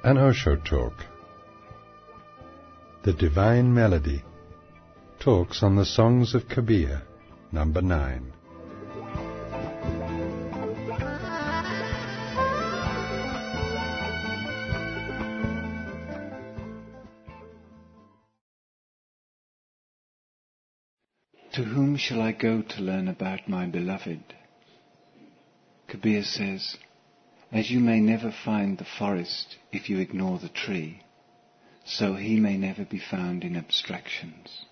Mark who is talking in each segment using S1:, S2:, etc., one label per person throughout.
S1: An Osho Talk. The Divine Melody. Talks on the Songs of Kabir, number 9.
S2: To whom shall I go to learn about my beloved? Kabir says, as you may never find the forest if you ignore the tree, so he may never be found in abstractions.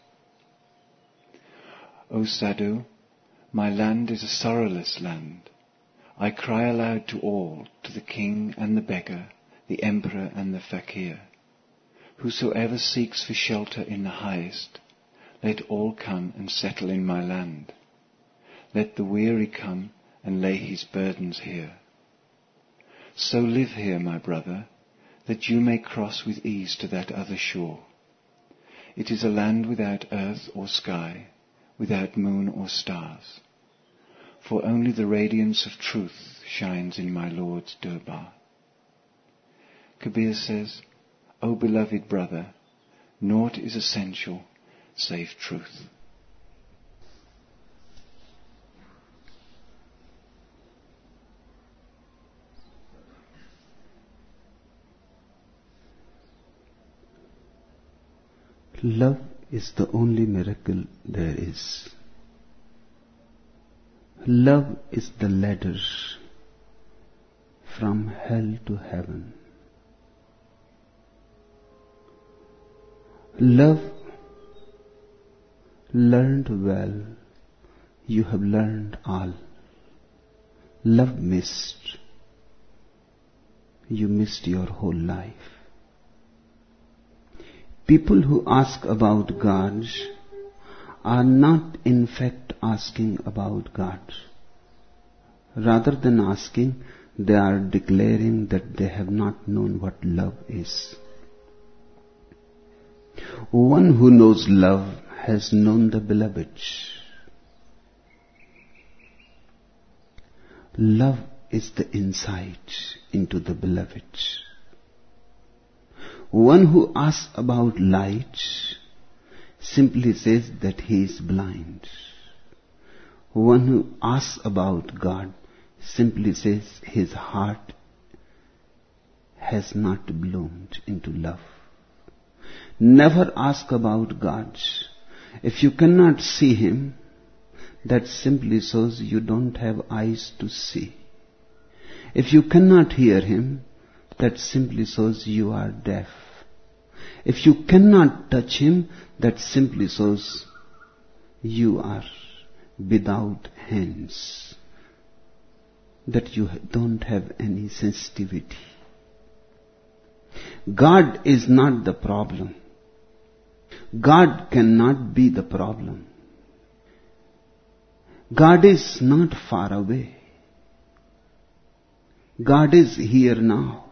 S2: O Sadhu, my land is a sorrowless land. I cry aloud to all, to the king and the beggar, the emperor and the fakir. Whosoever seeks for shelter in the highest, let all come and settle in my land. Let the weary come and lay his burdens here. So live here, my brother, that you may cross with ease to that other shore. It is a land without earth or sky, without moon or stars, for only the radiance of truth shines in my Lord's Durbar. Kabir says, O beloved brother, naught is essential save truth.
S3: Love is the only miracle there is. Love is the ladder from hell to heaven. Love learned well, you have learned all. Love missed, you missed your whole life. People who ask about God are not in fact asking about God. Rather than asking, they are declaring that they have not known what love is. One who knows love has known the beloved. Love is the insight into the beloved. One who asks about light simply says that he is blind. One who asks about God simply says his heart has not bloomed into love. Never ask about God. If you cannot see him, that simply shows you don't have eyes to see. If you cannot hear him, that simply shows you are deaf. If you cannot touch him, that simply shows you are without hands, that you don't have any sensitivity. God is not the problem. God cannot be the problem. God is not far away. God is here now.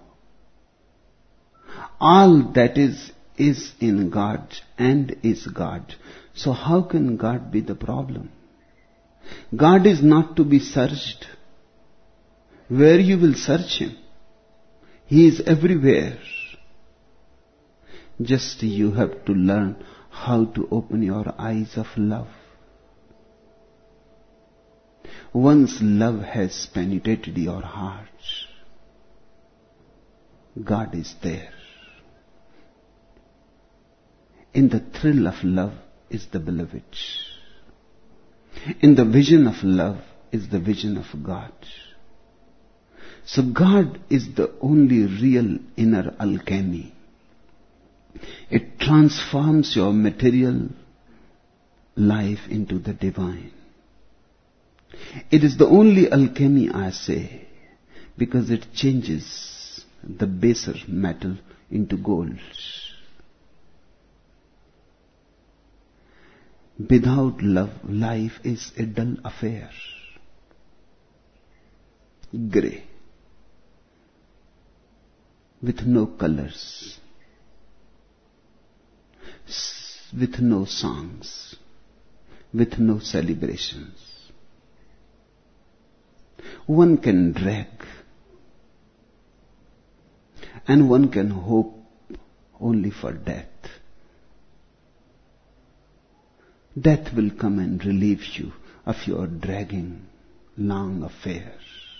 S3: All that is in God and is God. So how can God be the problem? God is not to be searched. Where you will search him? He is everywhere. Just you have to learn how to open your eyes of love. Once love has penetrated your heart, God is there. In the thrill of love is the beloved. In the vision of love is the vision of God. So God is the only real inner alchemy. It transforms your material life into the divine. It is the only alchemy, I say, because it changes the baser metal into gold. Without love, life is a dull affair. Grey. With no colors. With no songs. With no celebrations. One can drag and one can hope only for death. Death will come and relieve you of your dragging, long affair.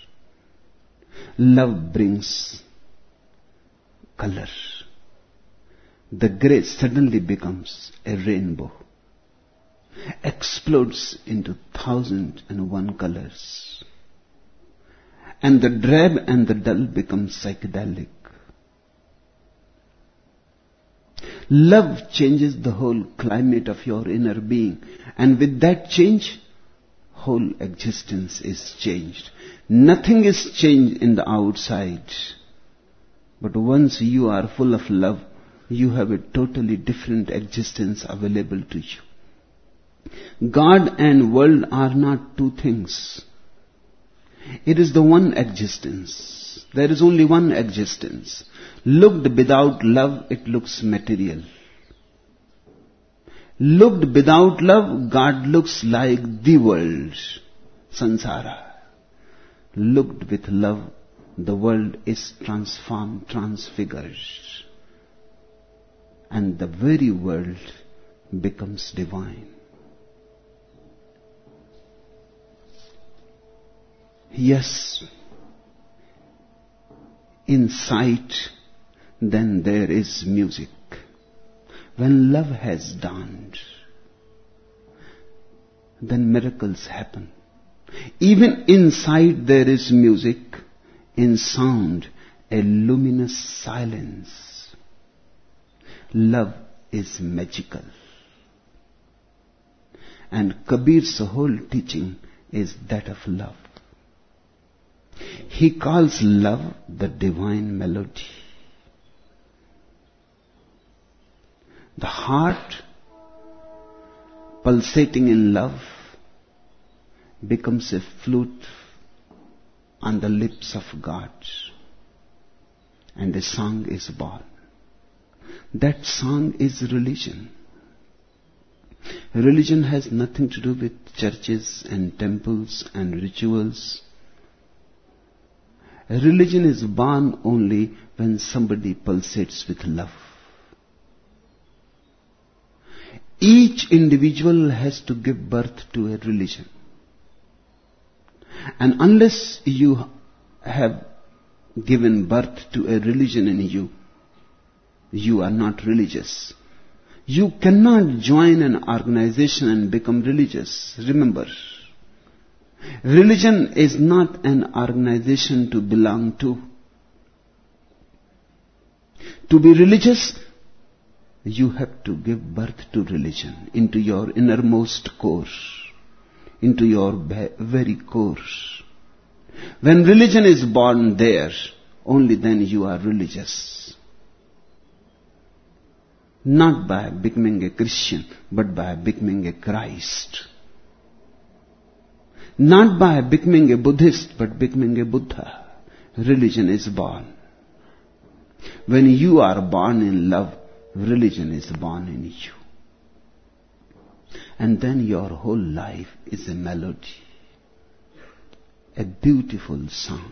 S3: Love brings color. The grey suddenly becomes a rainbow, explodes into 1,001 colors, and the drab and the dull become psychedelic. Love changes the whole climate of your inner being, and with that change, whole existence is changed. Nothing is changed in the outside, but once you are full of love, you have a totally different existence available to you. God and world are not two things. It is the one existence. There is only one existence. Looked without love, it looks material. Looked without love, God looks like the world, sansara. Looked with love, the world is transformed, transfigured. And the very world becomes divine. Yes, in sight, then there is music. When love has dawned, then miracles happen. Even inside there is music, in sound, a luminous silence. Love is magical. And Kabir's whole teaching is that of love. He calls love the divine melody. The heart pulsating in love becomes a flute on the lips of God, and a song is born. That song is religion. Religion has nothing to do with churches and temples and rituals. Religion is born only when somebody pulsates with love. Each individual has to give birth to a religion. And unless you have given birth to a religion in you, you are not religious. You cannot join an organization and become religious. Remember, religion is not an organization to belong to. To be religious, you have to give birth to religion into your innermost core, into your very core. When religion is born there, only then you are religious. Not by becoming a Christian, but by becoming a Christ. Not by becoming a Buddhist, but becoming a Buddha. Religion is born. When you are born in love, religion is born in you. And then your whole life is a melody, a beautiful song.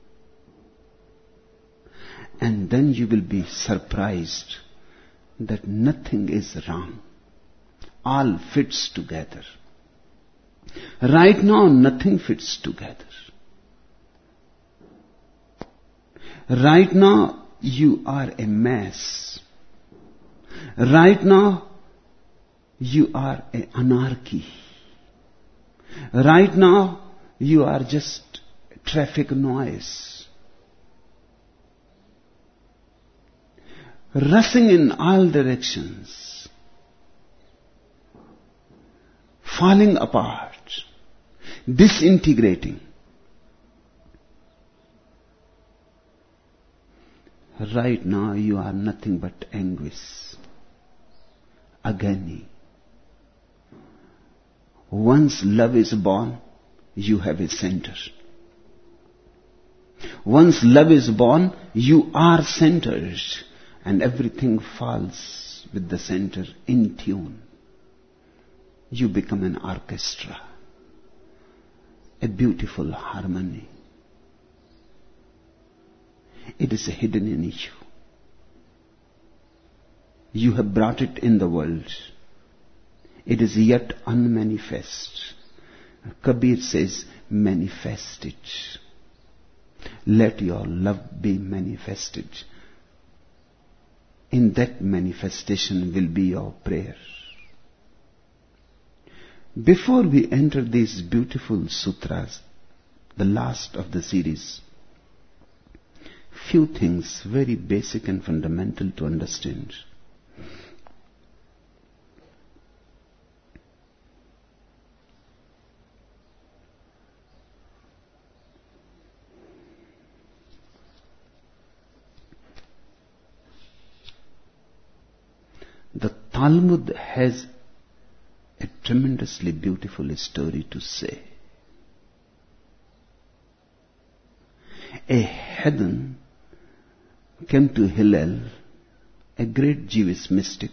S3: And then you will be surprised that nothing is wrong. All fits together. Right now, nothing fits together. Right now, you are a mess. Right now, you are an anarchy. Right now, you are just traffic noise. Rushing in all directions. Falling apart. Disintegrating. Right now you are nothing but anguish, agony. Once love is born, you have a center. Once love is born, you are centered, and everything falls with the center in tune. You become an orchestra, a beautiful harmony. It is hidden in you. You have brought it in the world. It is yet unmanifest. Kabir says, manifest it. Let your love be manifested. In that manifestation will be your prayer. Before we enter these beautiful sutras, the last of the series, few things very basic and fundamental to understand. The Talmud has a tremendously beautiful story to say. A heathen came to Hillel, a great Jewish mystic,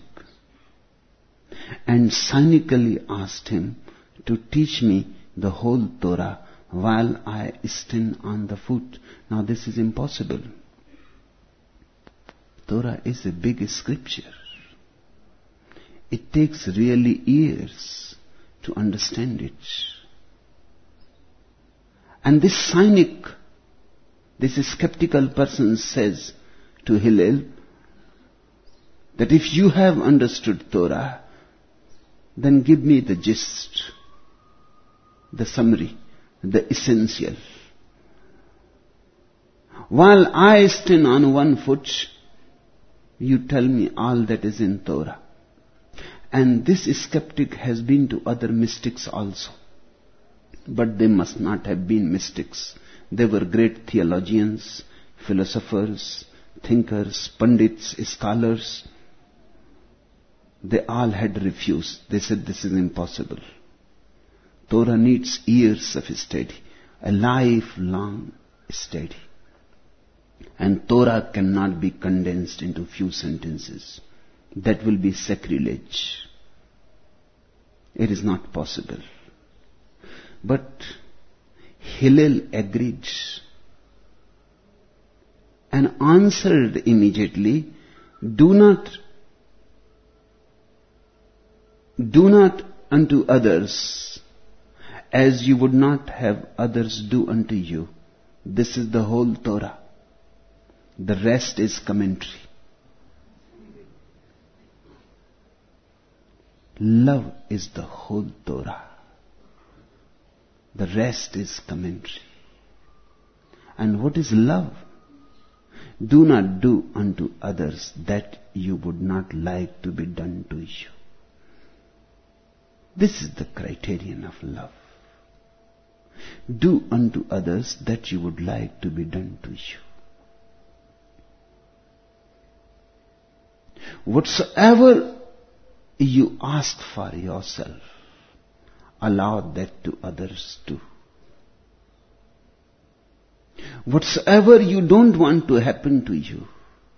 S3: and cynically asked him to teach me the whole Torah while I stand on the foot. Now this is impossible. Torah is a big scripture. It takes really years to understand it. And this cynic, this skeptical person says to Hillel that if you have understood Torah, then give me the gist, the summary, the essential. While I stand on one foot, you tell me all that is in Torah. And this skeptic has been to other mystics also. But they must not have been mystics. They were great theologians, philosophers, thinkers, pundits, scholars. They all had refused. They said this is impossible. Torah needs years of study, a lifelong study. And Torah cannot be condensed into few sentences. That will be sacrilege. It is not possible. But Hillel agreed and answered immediately, do not unto others as you would not have others do unto you. This is the whole Torah. The rest is commentary. Love is the whole Torah. The rest is commentary. And what is love? Do not do unto others that you would not like to be done to you. This is the criterion of love. Do unto others that you would like to be done to you. Whatsoever you ask for yourself, allow that to others too. Whatsoever you don't want to happen to you,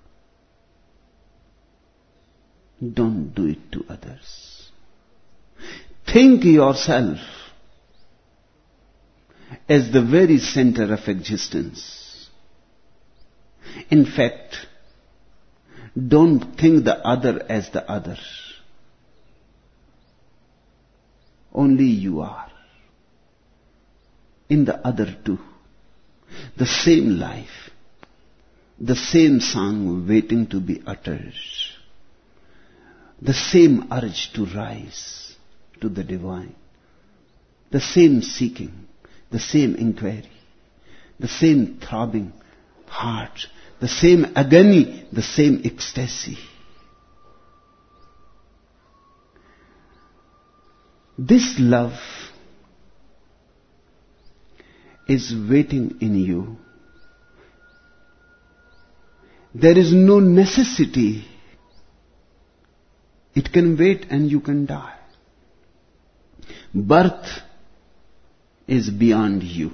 S3: don't do it to others. Think yourself as the very center of existence. In fact, don't think the other as the other. Only you are. In the other too. The same life. The same song waiting to be uttered. The same urge to rise to the divine. The same seeking. The same inquiry. The same throbbing heart. The same agony. The same ecstasy. This love is waiting in you. There is no necessity. It can wait and you can die. Birth is beyond you.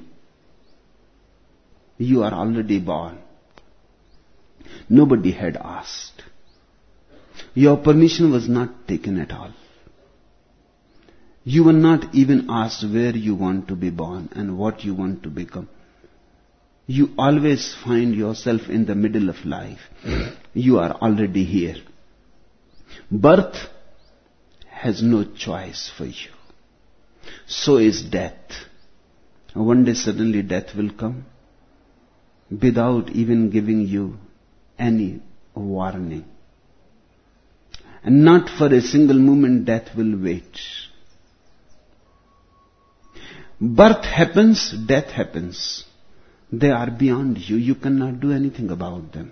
S3: You are already born. Nobody had asked. Your permission was not taken at all. You were not even asked where you want to be born and what you want to become. You always find yourself in the middle of life. You are already here. Birth has no choice for you. So is death. One day suddenly death will come without even giving you any warning. And not for a single moment death will wait. Birth happens, death happens. They are beyond you. You cannot do anything about them.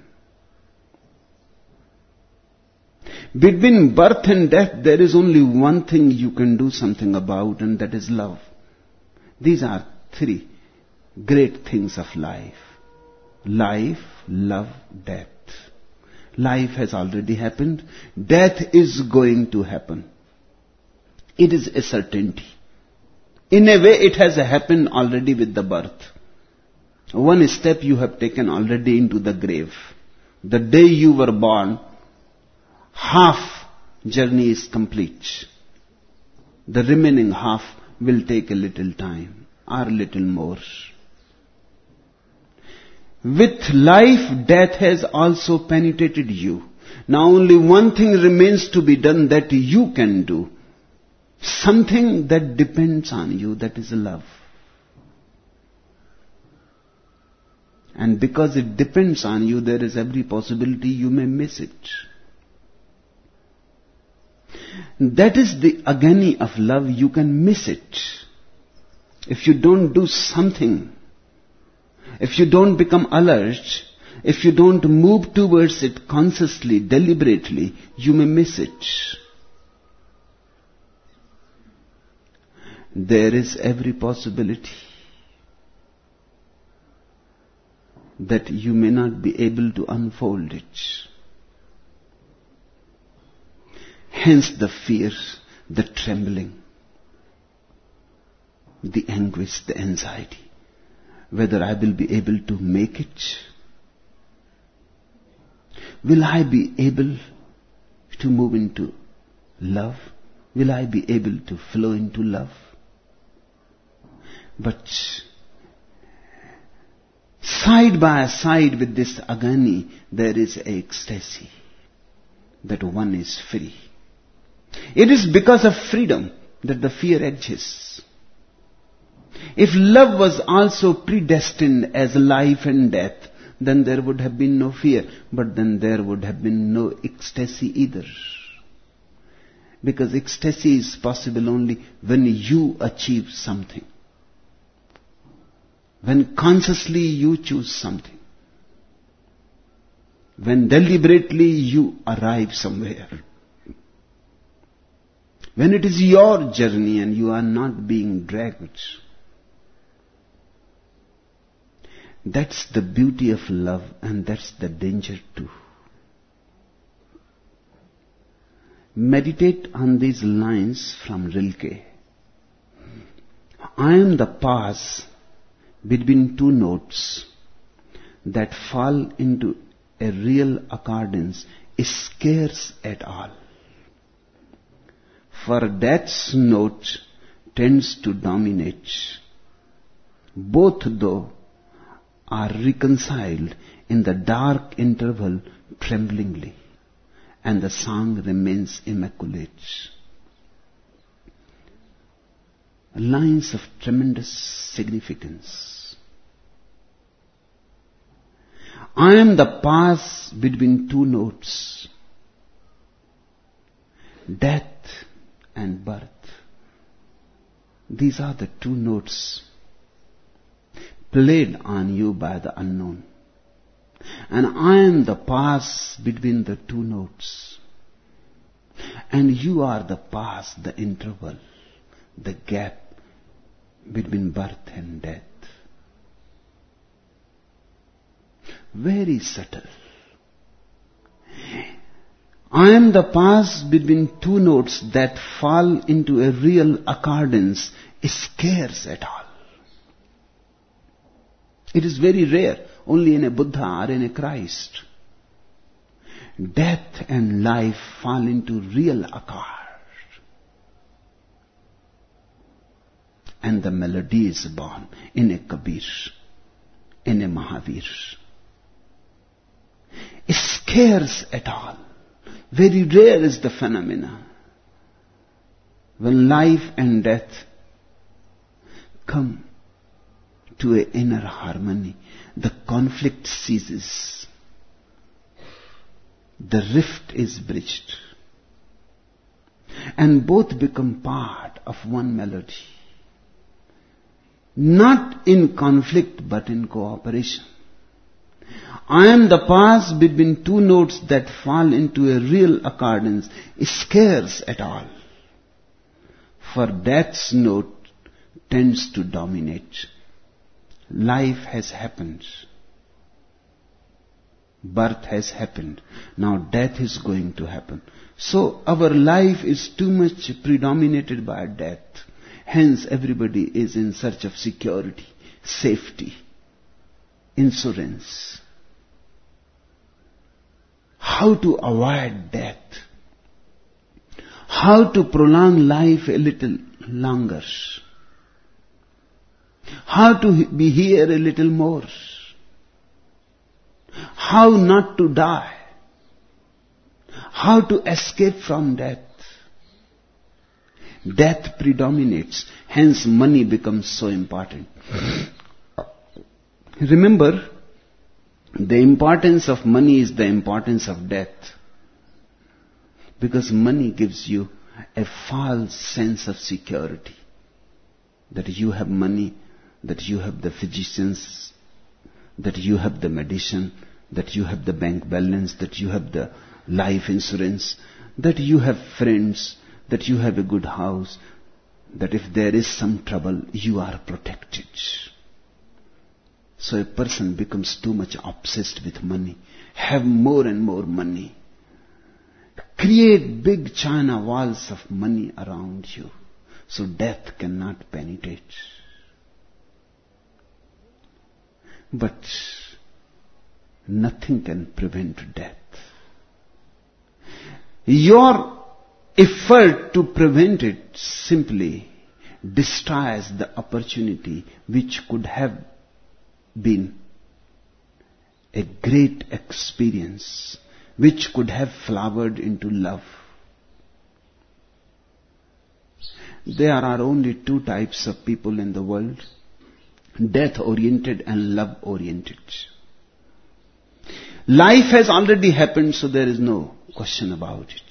S3: Between birth and death, there is only one thing you can do something about, and that is love. These are three great things of life. Life, love, death. Life has already happened. Death is going to happen. It is a certainty. In a way, it has happened already with the birth. One step you have taken already into the grave. The day you were born, half journey is complete. The remaining half will take a little time, or a little more. With life, death has also penetrated you. Now only one thing remains to be done that you can do. Something that depends on you, that is love. And because it depends on you, there is every possibility you may miss it. That is the agony of love. You can miss it. If you don't do something, if you don't become alert, if you don't move towards it consciously, deliberately, you may miss it. There is every possibility that you may not be able to unfold it. Hence the fear, the trembling, the anguish, the anxiety. Whether I will be able to make it? Will I be able to move into love? Will I be able to flow into love? But side by side with this agony, there is ecstasy, that one is free. It is because of freedom that the fear exists. If love was also predestined as life and death, then there would have been no fear, but then there would have been no ecstasy either. Because ecstasy is possible only when you achieve something. When consciously you choose something. When deliberately you arrive somewhere. When it is your journey and you are not being dragged. That's the beauty of love, and that's the danger too. Meditate on these lines from Rilke. I am the pause between two notes that fall into a real accordance, scarce at all. For death's note tends to dominate, both though are reconciled in the dark interval tremblingly, and the song remains immaculate. Lines of tremendous significance. I am the pause between two notes, death and birth. These are the two notes played on you by the unknown. And I am the pause between the two notes. And you are the pause, the interval, the gap between birth and death. Very subtle. I am the pause between two notes that fall into a real accordance, scarce at all. It is very rare, only in a Buddha or in a Christ. Death and life fall into real accord. And the melody is born in a Kabir, in a Mahavir. Scarce at all. Very rare is the phenomena when life and death come to an inner harmony. The conflict ceases. The rift is bridged. And both become part of one melody. Not in conflict, but in cooperation. I am the pass between two notes that fall into a real accordance is scarce at all. For death's note tends to dominate. Life has happened. Birth has happened. Now death is going to happen. So our life is too much predominated by death. Hence everybody is in search of security, safety, insurance. How to avoid death? How to prolong life a little longer? How to be here a little more? How not to die? How to escape from death? Death predominates, hence money becomes so important. Remember, the importance of money is the importance of death. Because money gives you a false sense of security. That you have money, that you have the physicians, that you have the medicine, that you have the bank balance, that you have the life insurance, that you have friends, that you have a good house, that if there is some trouble, you are protected. So a person becomes too much obsessed with money. Have more and more money. Create big China walls of money around you, so death cannot penetrate. But nothing can prevent death. Your effort to prevent it simply destroys the opportunity which could have been a great experience, which could have flowered into love. There are only two types of people in the world: death-oriented and love-oriented. Life has already happened, so there is no question about it.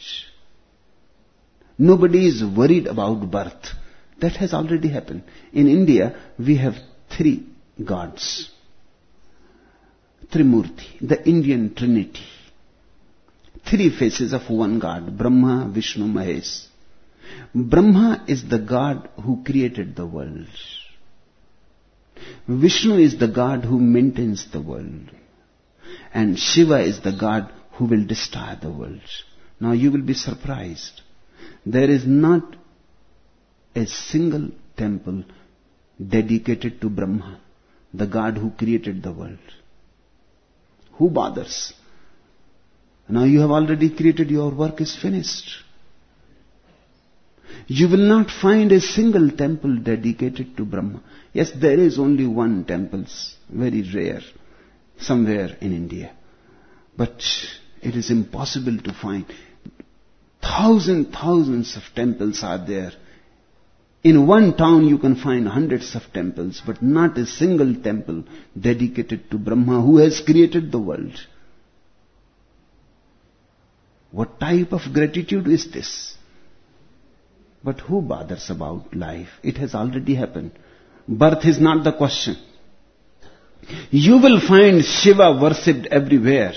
S3: Nobody is worried about birth. That has already happened. In India, we have 3 gods. Trimurti, the Indian Trinity. 3 faces of one God, Brahma, Vishnu, Mahesh. Brahma is the God who created the world. Vishnu is the God who maintains the world. And Shiva is the God who will destroy the world. Now you will be surprised. There is not a single temple dedicated to Brahma, the God who created the world. Who bothers? Now you have already created, your work is finished. You will not find a single temple dedicated to Brahma. Yes, there is only one temple, very rare, somewhere in India. But it is impossible to find. Thousands of temples are there. In one town you can find hundreds of temples, but not a single temple dedicated to Brahma, who has created the world. What type of gratitude is this? But who bothers about life? It has already happened. Birth is not the question. You will find Shiva worshipped everywhere.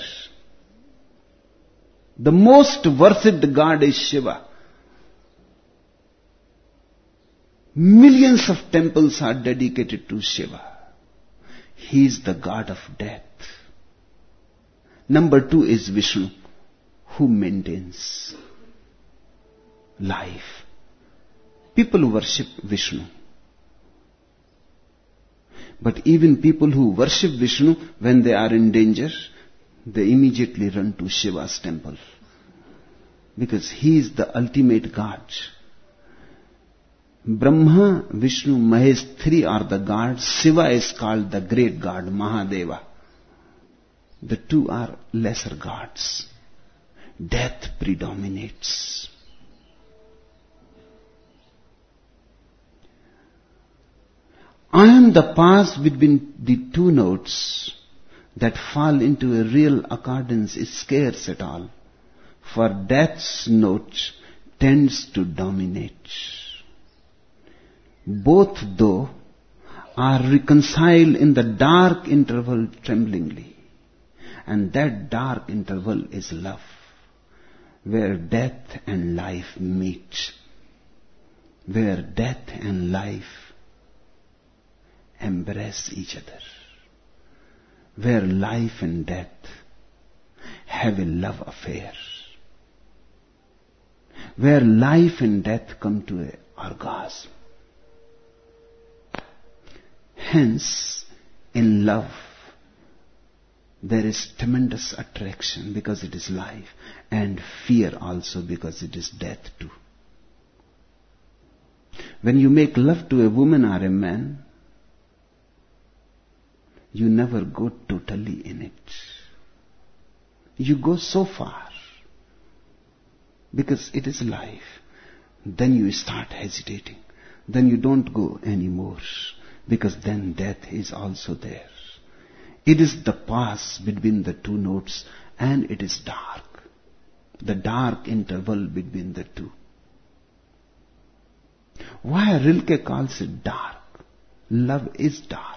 S3: The most worshipped God is Shiva. Millions of temples are dedicated to Shiva. He is the God of death. Number 2 is Vishnu, who maintains life. People worship Vishnu. But even people who worship Vishnu, when they are in danger, they immediately run to Shiva's temple. Because he is the ultimate God. Brahma, Vishnu, Mahesh, 3 are the gods. Shiva is called the great God, Mahadeva. The 2 are lesser gods. death predominates. I am the pass between the two notes that fall into a real accordance is scarce at all, for death's note tends to dominate. Both, though, are reconciled in the dark interval tremblingly, and that dark interval is love, where death and life meet, where death and life embrace each other, where life and death have a love affair, where life and death come to an orgasm. Hence, in love, there is tremendous attraction because it is life, and fear also because it is death too. When you make love to a woman or a man, you never go totally in it. You go so far because it is life. Then you start hesitating. Then you don't go anymore because then death is also there. It is the pass between the two notes, and it is dark. The dark interval between the two. Why Rilke calls it dark? Love is dark.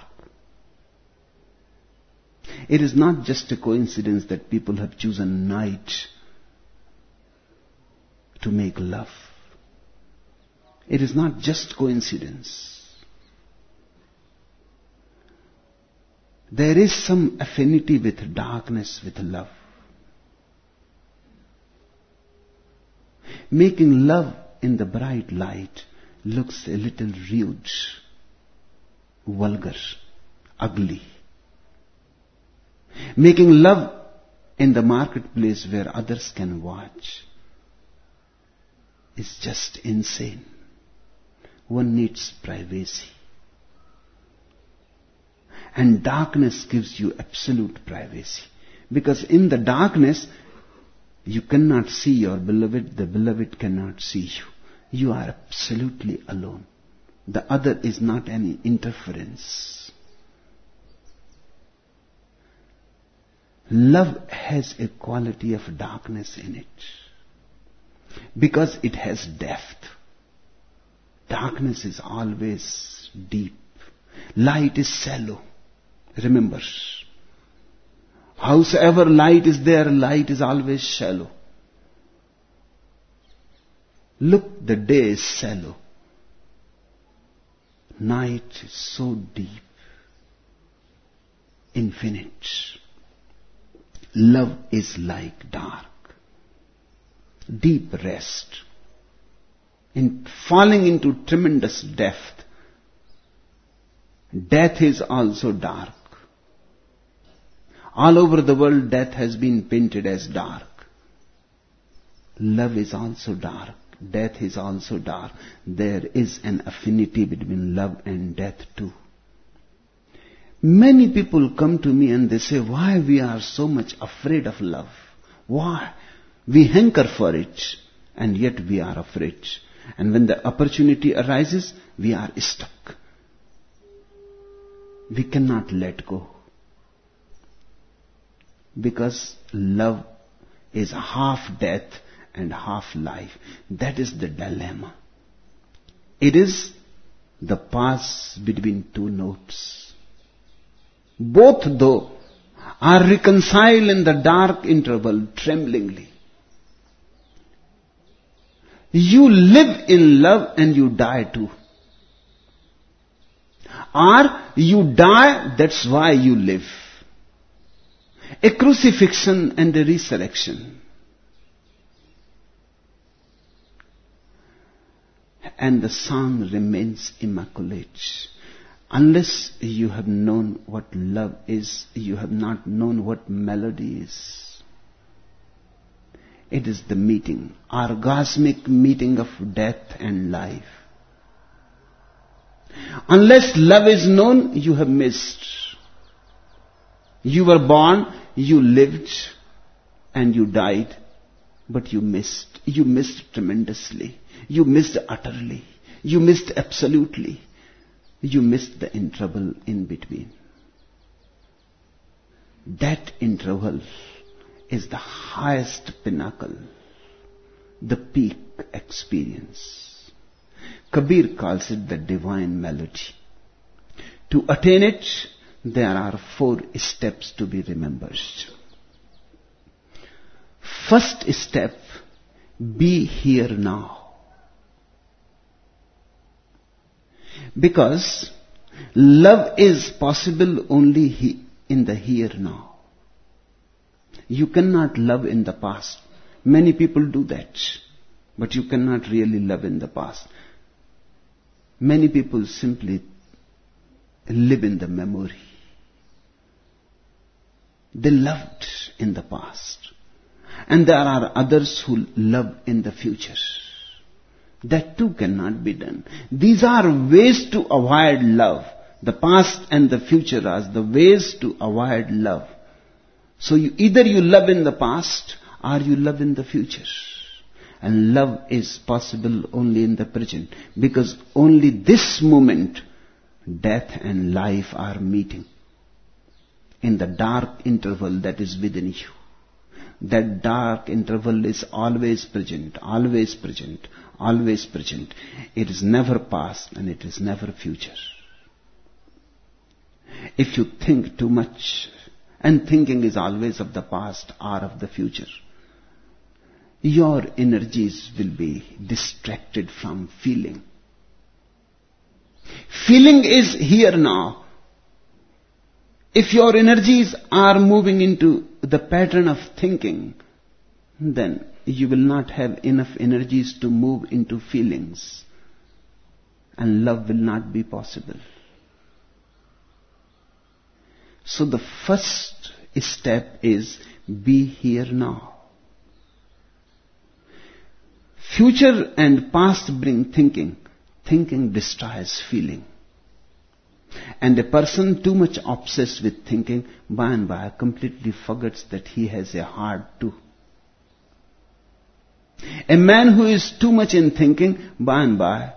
S3: It is not just a coincidence that people have chosen night to make love. It is not just coincidence. There is some affinity with darkness, with love. Making love in the bright light looks a little rude, vulgar, ugly. Making love in the marketplace where others can watch is just insane. One needs privacy. And darkness gives you absolute privacy. Because in the darkness, you cannot see your beloved, the beloved cannot see you. You are absolutely alone. The other is not any interference. Love has a quality of darkness in it. Because it has depth. Darkness is always deep. Light is shallow. Remember, howsoever light is there, light is always shallow. Look, the day is shallow. Night is so deep, infinite. Love is like dark, deep rest, in falling into tremendous depth. Death is also dark. All over the world, death has been painted as dark. Love is also dark. Death is also dark. There is an affinity between love and death too. Many people come to me and they say, why we are so much afraid of love? Why? We hanker for it, and yet we are afraid. And when the opportunity arises, we are stuck. We cannot let go. Because love is half death and half life. That is the dilemma. It is the pass between two notes. Both, though, are reconciled in the dark interval tremblingly. You live in love and you die too. Or you die, that's why you live. A crucifixion and a resurrection. And the song remains immaculate. Unless you have known what love is, you have not known what melody is. It is the meeting, orgasmic meeting of death and life. Unless love is known, you have missed. You were born, you lived, and you died. But you missed. You missed tremendously. You missed utterly. You missed absolutely. You missed the interval in between. That interval is the highest pinnacle, the peak experience. Kabir calls it the divine melody. To attain it, there are 4 steps to be remembered. First step, be here now. Because love is possible only in the here now. You cannot love in the past. Many people do that. But you cannot really love in the past. Many people simply live in the memory. They loved in the past. And there are others who love in the future. That too cannot be done. These are ways to avoid love. The past and the future are the ways to avoid love. So either you love in the past or you love in the future. And love is possible only in the present. Because only this moment, death and life are meeting. In the dark interval that is within you. That dark interval is always present, always present, always present. It is never past and it is never future. If you think too much, and thinking is always of the past or of the future, your energies will be distracted from feeling. Feeling is here now. If your energies are moving into the pattern of thinking, then you will not have enough energies to move into feelings. And love will not be possible. So the first step is be here now. Future and past bring thinking. Thinking destroys feeling. And a person too much obsessed with thinking, by and by completely forgets that he has a heart too. A man who is too much in thinking, by and by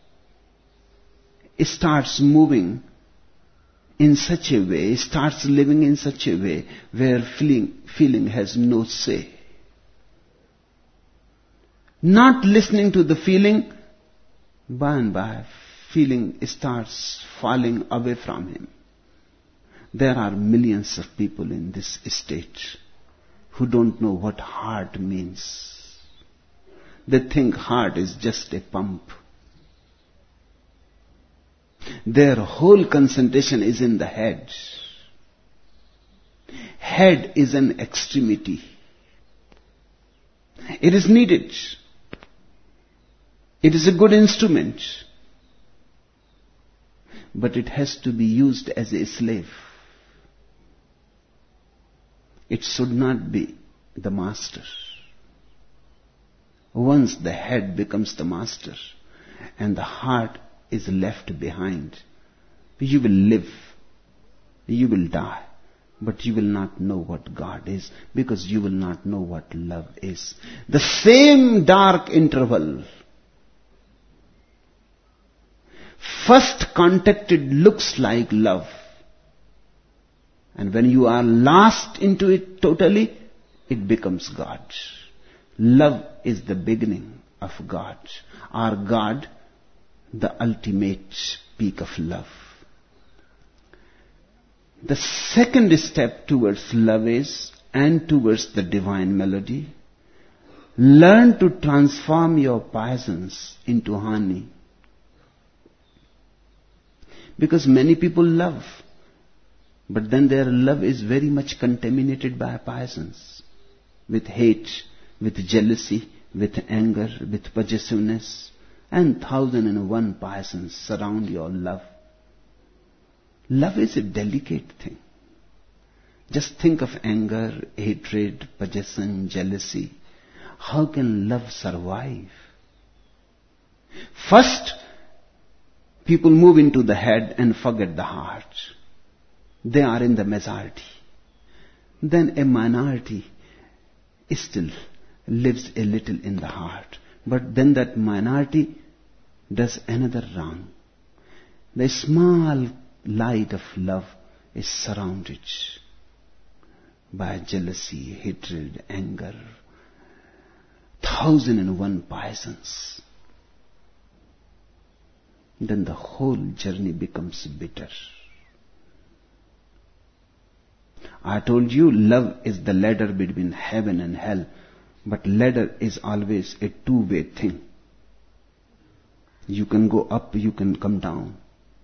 S3: starts moving in such a way, starts living in such a way where feeling has no say. Not listening to the feeling, by and by feeling starts falling away from him. There are millions of people in this state who don't know what heart means. They think heart is just a pump. Their whole concentration is in the head. Head is an extremity. It is needed. It is a good instrument. But it has to be used as a slave. It should not be the master. Once the head becomes the master and the heart is left behind, you will live, you will die, but you will not know what God is, because you will not know what love is. The same dark interval, first contacted, looks like love. And when you are lost into it totally, it becomes God. Love is the beginning of God. Or God, the ultimate peak of love. The second step towards love is, and towards the divine melody, learn to transform your poisons into honey. Because many people love, but then their love is very much contaminated by poisons, with hate, with jealousy, with anger, with possessiveness, and 1,001 poisons surround your love. Love is a delicate thing. Just think of anger, hatred, possession, jealousy. How can love survive? First, people move into the head and forget the heart. They are in the majority. Then a minority still lives a little in the heart. But then that minority does another wrong. The small light of love is surrounded by jealousy, hatred, anger, 1,001 poisons. Then the whole journey becomes bitter. I told you love is the ladder between heaven and hell, but ladder is always a two-way thing. You can go up, you can come down.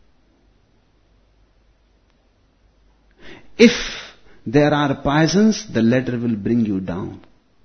S3: If there are poisons, the ladder will bring you down.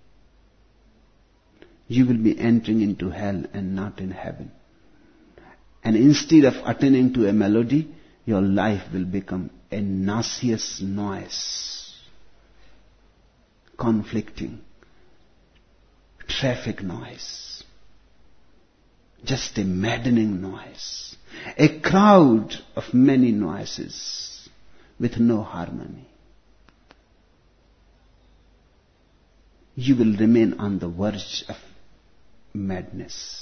S3: You will be entering into hell and not in heaven. And instead of attaining to a melody, your life will become a nauseous noise, conflicting, traffic noise, just a maddening noise, a crowd of many noises with no harmony. You will remain on the verge of madness.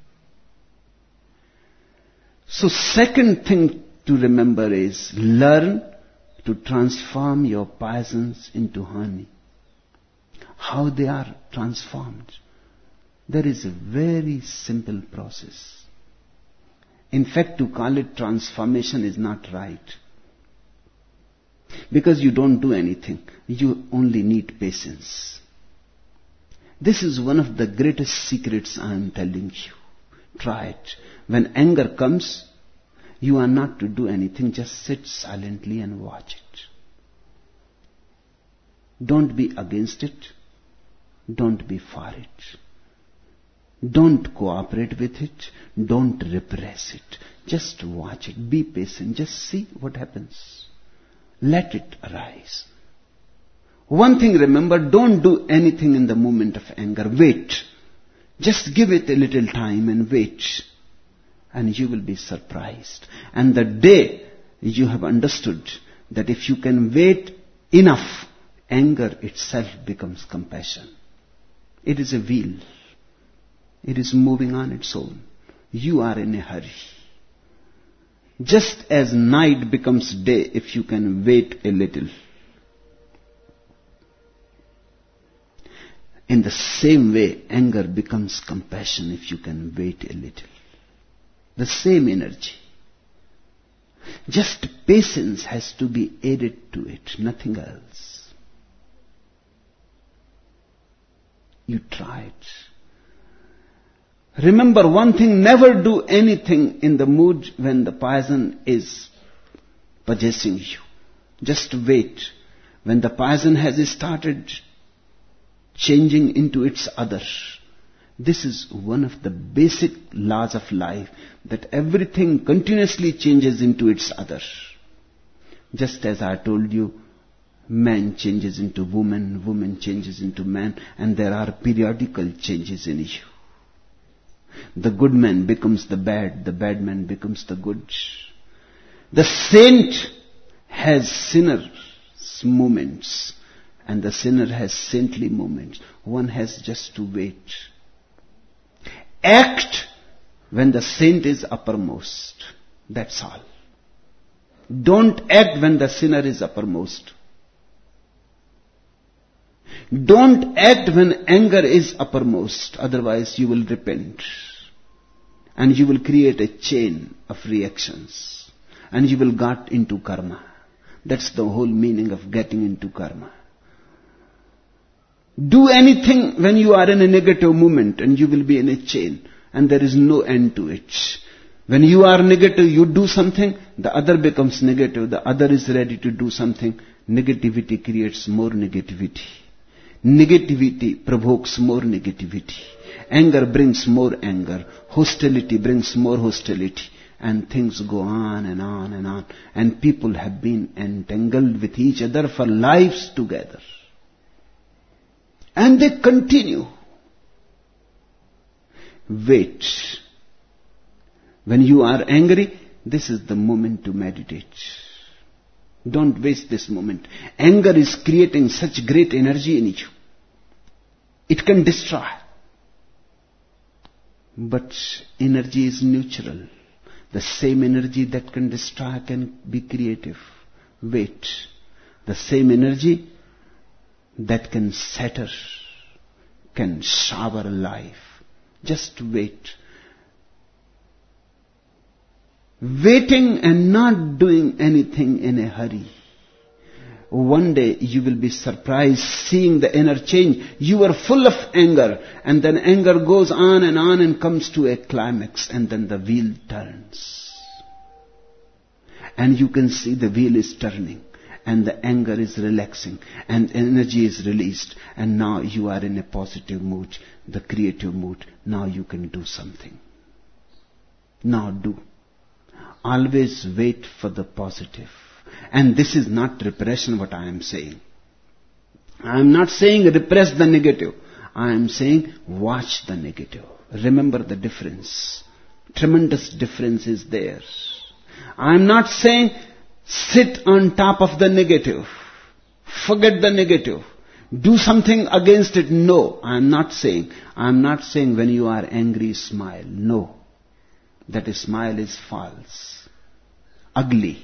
S3: So second thing to remember is learn to transform your poisons into honey. How they are transformed? There is a very simple process. In fact, to call it transformation is not right. Because you don't do anything. You only need patience. This is one of the greatest secrets I am telling you. Try it. When anger comes, you are not to do anything, just sit silently and watch it. Don't be against it. Don't be for it. Don't cooperate with it. Don't repress it. Just watch it. Be patient. Just see what happens. Let it arise. One thing remember, don't do anything in the moment of anger. Wait. Just give it a little time and wait. And you will be surprised. And the day you have understood that if you can wait enough, anger itself becomes compassion. It is a wheel. It is moving on its own. You are in a hurry. Just as night becomes day if you can wait a little. In the same way, anger becomes compassion if you can wait a little. The same energy. Just patience has to be added to it, nothing else. You try it. Remember one thing, never do anything in the mood when the poison is possessing you. Just wait. When the poison has started changing into its other. This is one of the basic laws of life, that everything continuously changes into its other. Just as I told you, man changes into woman, woman changes into man, and there are periodical changes in you. The good man becomes the bad man becomes the good. The saint has sinner's moments, and the sinner has saintly moments. One has just to wait. Act when the saint is uppermost. That's all. Don't act when the sinner is uppermost. Don't act when anger is uppermost. Otherwise you will repent. And you will create a chain of reactions. And you will get into karma. That's the whole meaning of getting into karma. Do anything when you are in a negative moment and you will be in a chain and there is no end to it. When you are negative, you do something, the other becomes negative, the other is ready to do something. Negativity creates more negativity. Negativity provokes more negativity. Anger brings more anger. Hostility brings more hostility. And things go on and on and on. And people have been entangled with each other for lives together. And they continue. Wait. When you are angry, this is the moment to meditate. Don't waste this moment. Anger is creating such great energy in you. It can destroy. But energy is neutral. The same energy that can destroy can be creative. Wait. The same energy that can shatter, can shower life. Just wait. Waiting and not doing anything in a hurry. One day you will be surprised seeing the inner change. You are full of anger, and then anger goes on and comes to a climax, and then the wheel turns. And you can see the wheel is turning, and the anger is relaxing, and energy is released, and now you are in a positive mood, the creative mood. Now you can do something. Now do. Always wait for the positive. And this is not repression what I am saying. I am not saying repress the negative. I am saying watch the negative. Remember the difference. Tremendous difference is there. I am not saying sit on top of the negative. Forget the negative. Do something against it. No, I am not saying. I am not saying when you are angry, smile. No. That smile is false. Ugly.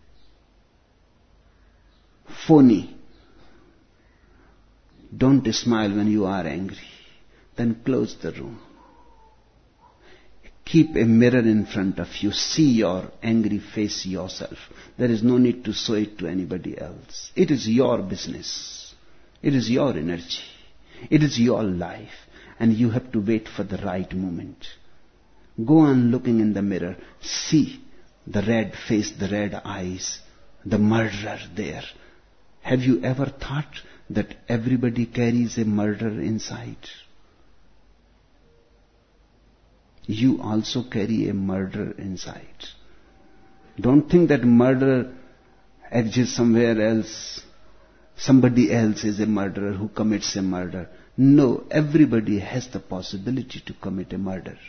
S3: Phony. Don't smile when you are angry. Then close the room. Keep a mirror in front of you. See your angry face yourself. There is no need to show it to anybody else. It is your business. It is your energy. It is your life. And you have to wait for the right moment. Go on looking in the mirror. See the red face, the red eyes, the murderer there. Have you ever thought that everybody carries a murderer inside? You also carry a murderer inside. Don't think that murderer exists somewhere else. Somebody else is a murderer who commits a murder. No, everybody has the possibility to commit a murder.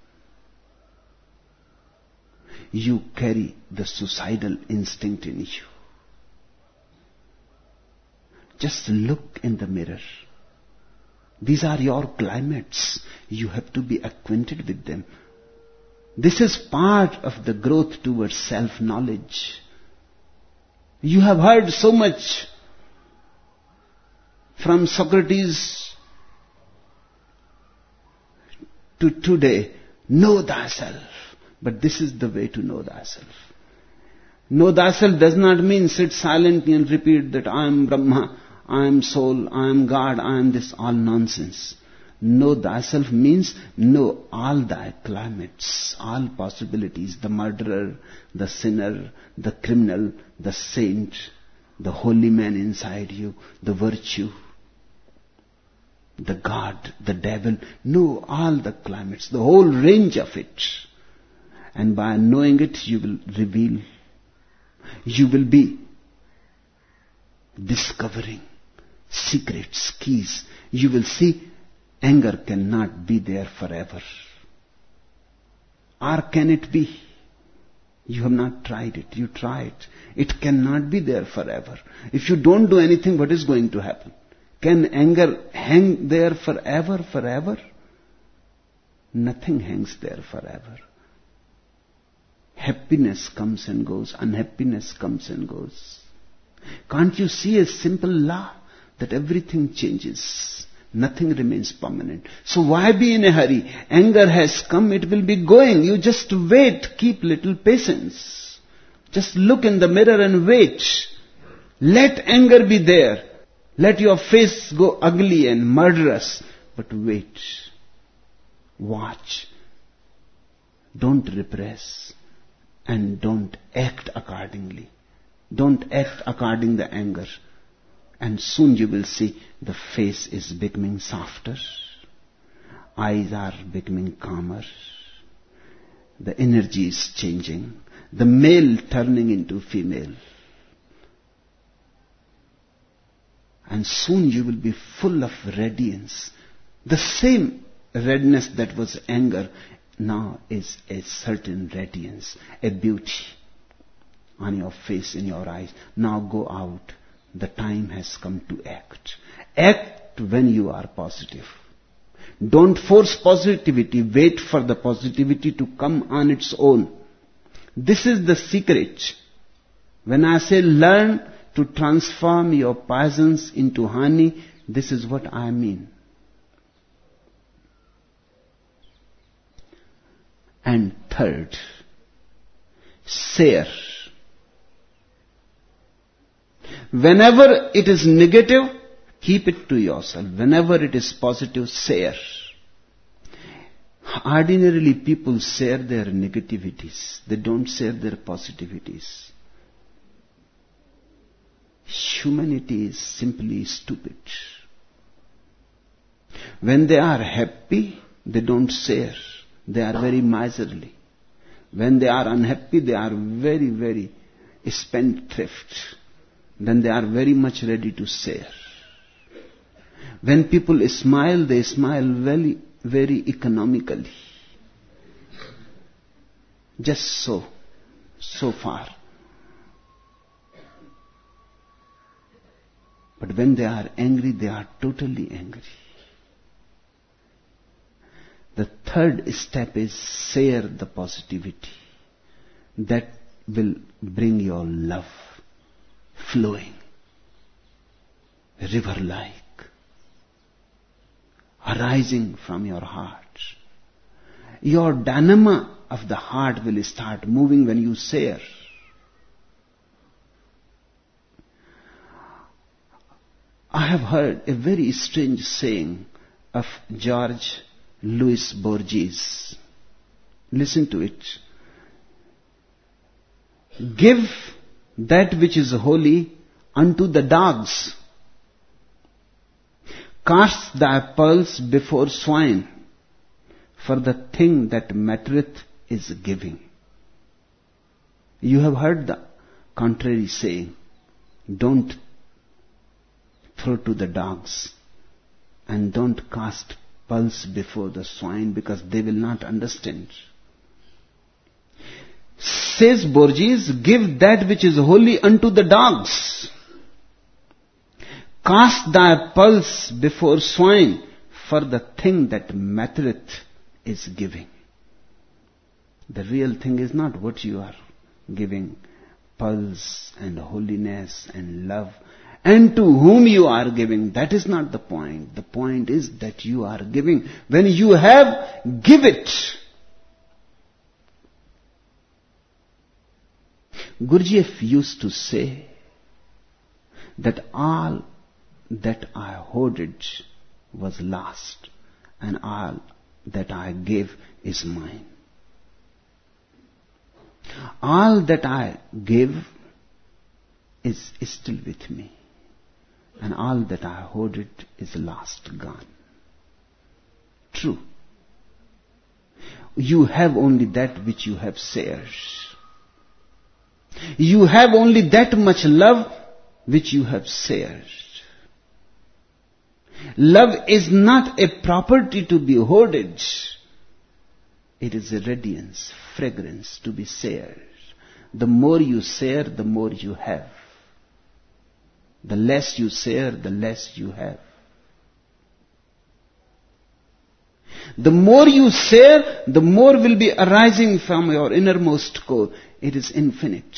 S3: You carry the suicidal instinct in you. Just look in the mirror. These are your climates. You have to be acquainted with them. This is part of the growth towards self-knowledge. You have heard so much from Socrates to today. Know thyself. But this is the way to know thyself. Know thyself does not mean sit silently and repeat that I am Brahma, I am soul, I am God, I am this, all nonsense. Know thyself means know all thy climates, all possibilities, the murderer, the sinner, the criminal, the saint, the holy man inside you, the virtue, the God, the devil. Know all the climates, the whole range of it. And by knowing it, you will reveal. You will be discovering secrets, keys. You will see anger cannot be there forever. Or can it be? You have not tried it. You try it. It cannot be there forever. If you don't do anything, what is going to happen? Can anger hang there forever? Nothing hangs there forever. Happiness comes and goes. Unhappiness comes and goes. Can't you see a simple law that everything changes? Nothing remains permanent. So why be in a hurry? Anger has come, it will be going. You just wait. Keep little patience. Just look in the mirror and wait. Let anger be there. Let your face go ugly and murderous. But wait. Watch. Don't repress. And don't act accordingly. Don't act according to the anger. And soon you will see the face is becoming softer. Eyes are becoming calmer. The energy is changing. The male turning into female. And soon you will be full of radiance. The same redness that was anger now is a certain radiance, a beauty on your face, in your eyes. Now go out. The time has come to act. Act act when you are positive. Don't force positivity. Wait for the positivity to come on its own. This is the secret. When I say learn to transform your poisons into honey, this is what I mean. And third, share. Whenever it is negative, keep it to yourself. Whenever it is positive, share. Ordinarily, people share their negativities. They don't share their positivities. Humanity is simply stupid. When they are happy, they don't share. They are very miserly. When they are unhappy, they are very, very spendthrift. Then they are very much ready to share. When people smile, they smile very, very economically. Just so far. But when they are angry, they are totally angry. The third step is share the positivity. That will bring your love flowing, river-like, arising from your heart. Your dynamo of the heart will start moving when you share. I have heard a very strange saying of George Louis Borges. Listen to it. Give that which is holy unto the dogs. Cast thy pearls before swine, for the thing that mattereth is giving. You have heard the contrary saying. Don't throw to the dogs and don't cast pearls before the swine, because they will not understand. Says Borges, give that which is holy unto the dogs. Cast thy pearls before swine, for the thing that mattereth is giving. The real thing is not what you are giving, pearls and holiness and love, and to whom you are giving. That is not the point. The point is that you are giving. When you have, give it. Gurdjieff used to say that all that I hoarded was lost, and all that I gave is mine. All that I gave is still with me, and all that I hoarded is lost, gone. True. You have only that which you have shared. You have only that much love which you have shared. Love is not a property to be hoarded. It is a radiance, fragrance to be shared. The more you share, the more you have. The less you share, the less you have. The more you share, the more will be arising from your innermost core. It is infinite.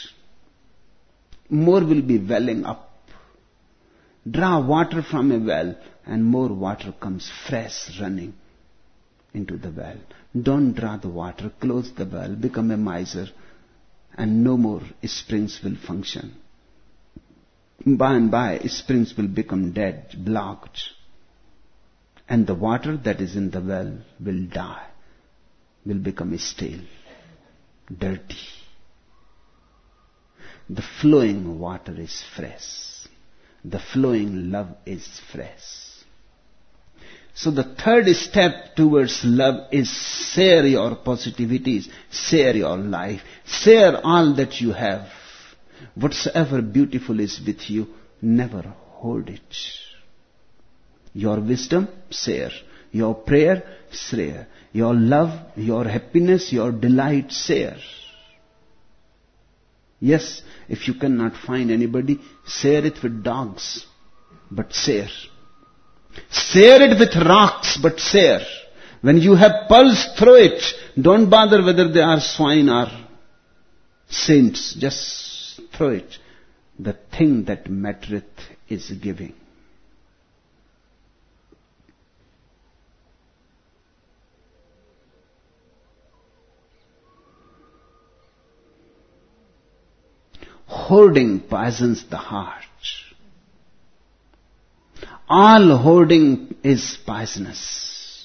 S3: More will be welling up. Draw water from a well, and more water comes fresh running into the well. Don't draw the water, close the well, become a miser, and no more springs will function. By and by, springs will become dead, blocked, and the water that is in the well will die, will become stale, dirty. The flowing water is fresh. The flowing love is fresh. So the third step towards love is share your positivities, share your life, share all that you have. Whatsoever beautiful is with you, never hoard it. Your wisdom, share. Your prayer, share. Your love, your happiness, your delight, share. Yes, if you cannot find anybody, share it with dogs, but share. Share it with rocks, but share. When you have pearls, throw it. Don't bother whether they are swine or saints. Just throw it. The thing that mattereth is giving. Hoarding poisons the heart. All hoarding is poisonous.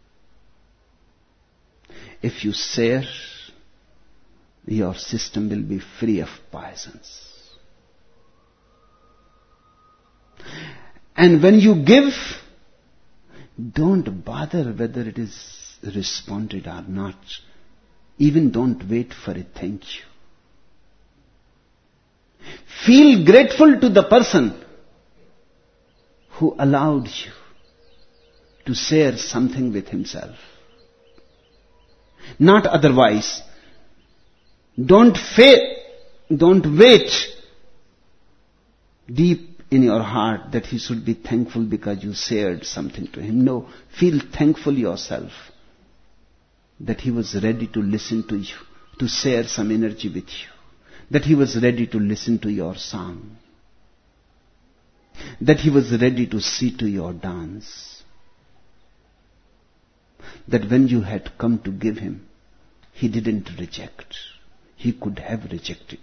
S3: If you share, your system will be free of poisons. And when you give, don't bother whether it is responded or not. Even don't wait for a thank you. Feel grateful to the person who allowed you to share something with himself. Not otherwise. Don't wait deep in your heart that he should be thankful because you shared something to him. No, feel thankful yourself that he was ready to listen to you, to share some energy with you, that he was ready to listen to your song, that he was ready to see to your dance, that when you had come to give him, he didn't reject. He could have rejected.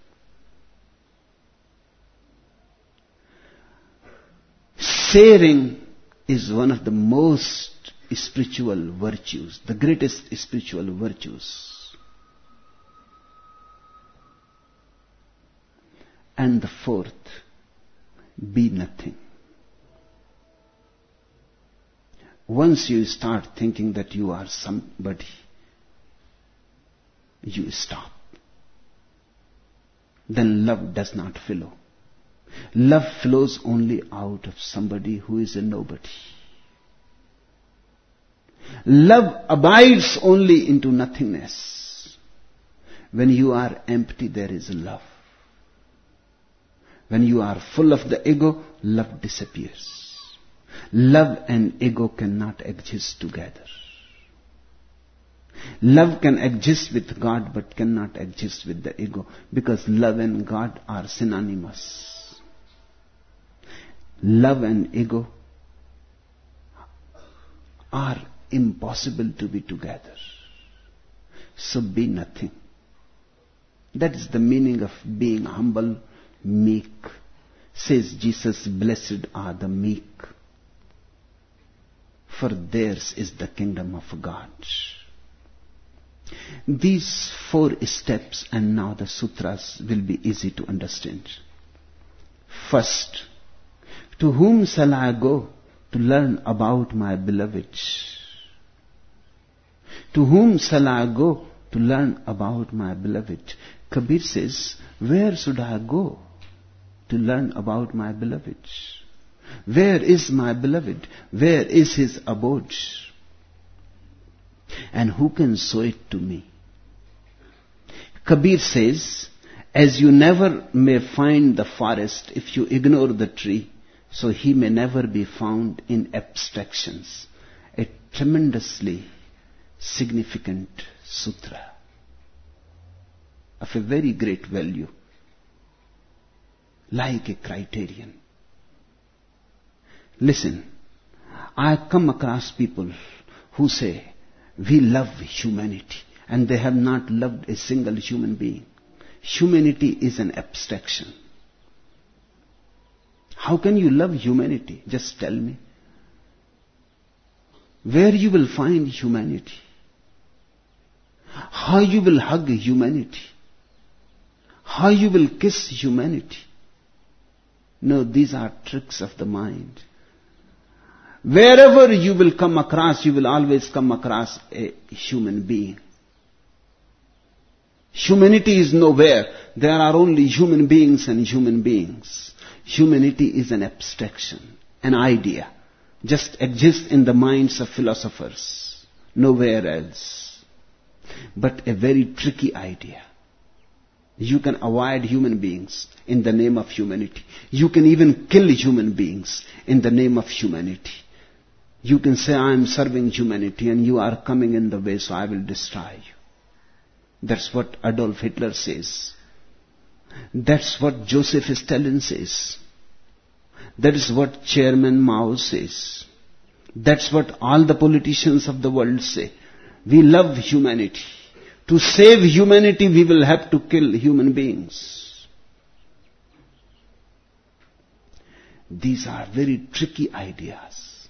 S3: Sharing is one of the most spiritual virtues, the greatest spiritual virtues. And the fourth, be nothing. Once you start thinking that you are somebody, you stop. Then love does not flow. Love flows only out of somebody who is a nobody. Love abides only into nothingness. When you are empty, there is love. When you are full of the ego, love disappears. Love and ego cannot exist together. Love can exist with God but cannot exist with the ego, because love and God are synonymous. Love and ego are impossible to be together. So be nothing. That is the meaning of being humble, meek. Says Jesus, blessed are the meek, for theirs is the kingdom of God. These 4 steps, and now the sutras, will be easy to understand. First, to whom shall I go to learn about my beloved? To whom shall I go to learn about my beloved? Kabir says, where should I go to learn about my beloved? Where is my beloved? Where is his abode? And who can show it to me? Kabir says, as you never may find the forest if you ignore the tree, so he may never be found in abstractions. A tremendously significant sutra of a very great value, like a criterion. Listen, I come across people who say, we love humanity, and they have not loved a single human being. Humanity is an abstraction. How can you love humanity? Just tell me. Where you will find humanity? How you will hug humanity? How you will kiss humanity? No, these are tricks of the mind. Wherever you will come across, you will always come across a human being. Humanity is nowhere. There are only human beings and human beings. Humanity is an abstraction, an idea, just exists in the minds of philosophers, nowhere else. But a very tricky idea. You can avoid human beings in the name of humanity. You can even kill human beings in the name of humanity. You can say, I am serving humanity and you are coming in the way, so I will destroy you. That's what Adolf Hitler says. That's what Joseph Stalin says. That is what Chairman Mao says. That's what all the politicians of the world say. We love humanity. To save humanity, we will have to kill human beings. These are very tricky ideas.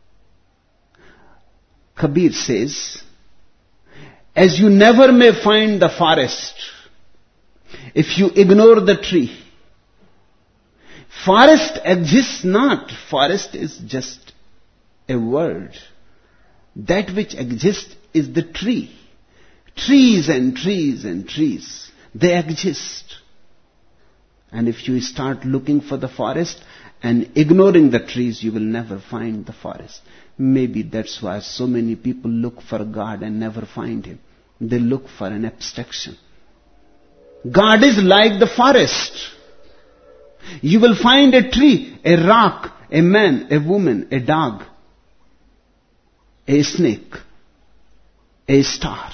S3: Kabir says, as you never may find the forest if you ignore the tree. Forest exists not. Forest is just a word. That which exists is the tree. Trees and trees and trees, they exist. And if you start looking for the forest and ignoring the trees, you will never find the forest. Maybe that's why so many people look for God and never find Him. They look for an abstraction. God is like the forest. You will find a tree, a rock, a man, a woman, a dog, a snake, a star.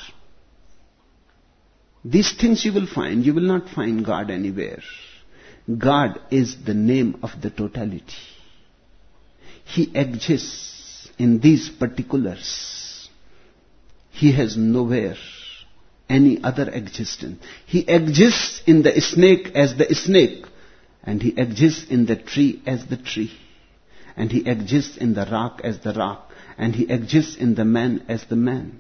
S3: These things you will find. You will not find God anywhere. God is the name of the totality. He exists in these particulars. He has nowhere any other existence. He exists in the snake as the snake. And He exists in the tree as the tree. And He exists in the rock as the rock. And He exists in the man as the man.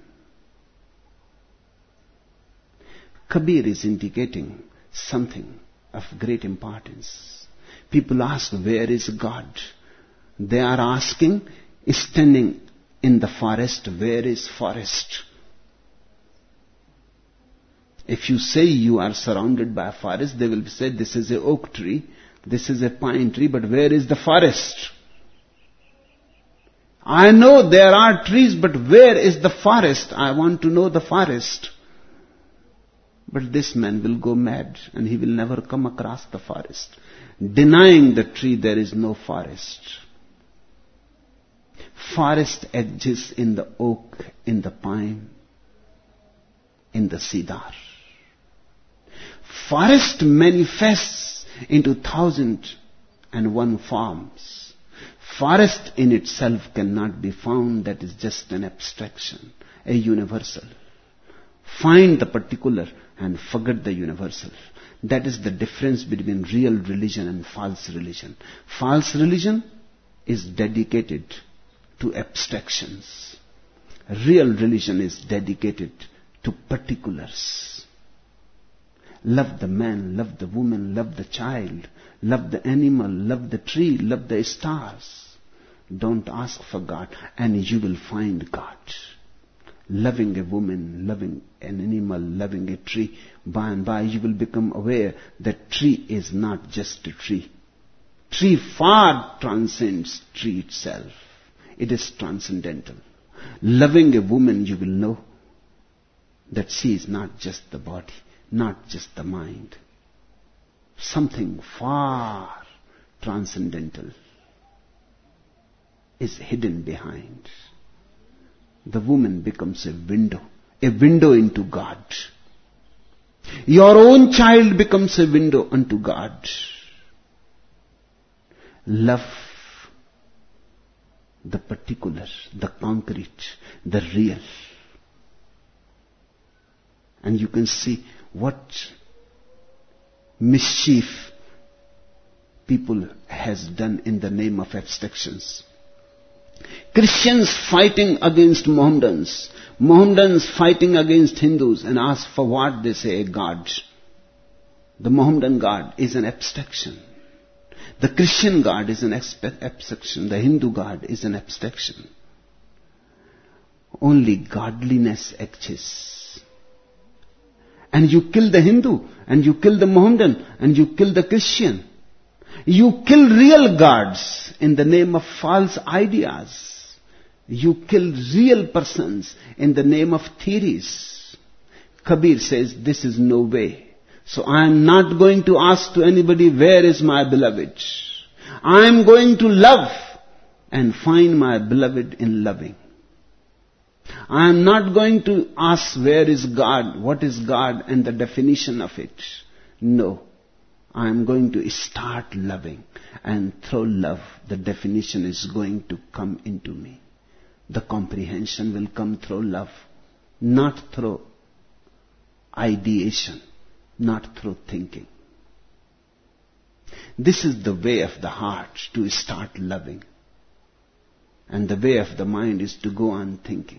S3: Kabir is indicating something of great importance. People ask, where is God? They are asking, standing in the forest, where is forest? If you say you are surrounded by a forest, they will say, this is an oak tree, this is a pine tree, but where is the forest? I know there are trees, but where is the forest? I want to know the forest. But this man will go mad and he will never come across the forest. Denying the tree, there is no forest. Forest exists in the oak, in the pine, in the cedar. Forest manifests into 1,001 forms. Forest in itself cannot be found. That is just an abstraction, a universal. Find the particular and forget the universal. That is the difference between real religion and false religion. False religion is dedicated to abstractions. Real religion is dedicated to particulars. Love the man, love the woman, love the child, love the animal, love the tree, love the stars. Don't ask for God and you will find God. Loving a woman, loving an animal, loving a tree, by and by you will become aware that tree is not just a tree. Tree far transcends tree itself. It is transcendental. Loving a woman, you will know that she is not just the body, not just the mind. Something far transcendental is hidden behind. The woman becomes a window into God. Your own child becomes a window unto God. Love the particular, the concrete, the real. And you can see what mischief people has done in the name of abstractions. Christians fighting against Mohammedans. Mohammedans fighting against Hindus and ask for what they say, a God. The Mohammedan God is an abstraction. The Christian God is an abstraction. The Hindu God is an abstraction. Only godliness exists. And you kill the Hindu, and you kill the Mohammedan, and you kill the Christian. You kill real gods in the name of false ideas. You kill real persons in the name of theories. Kabir says this is no way. So I am not going to ask to anybody, where is my beloved? I am going to love and find my beloved in loving. I am not going to ask where is God, what is God and the definition of it. No. I am going to start loving, and through love the definition is going to come into me. The comprehension will come through love, not through ideation, not through thinking. This is the way of the heart, to start loving. And the way of the mind is to go on thinking.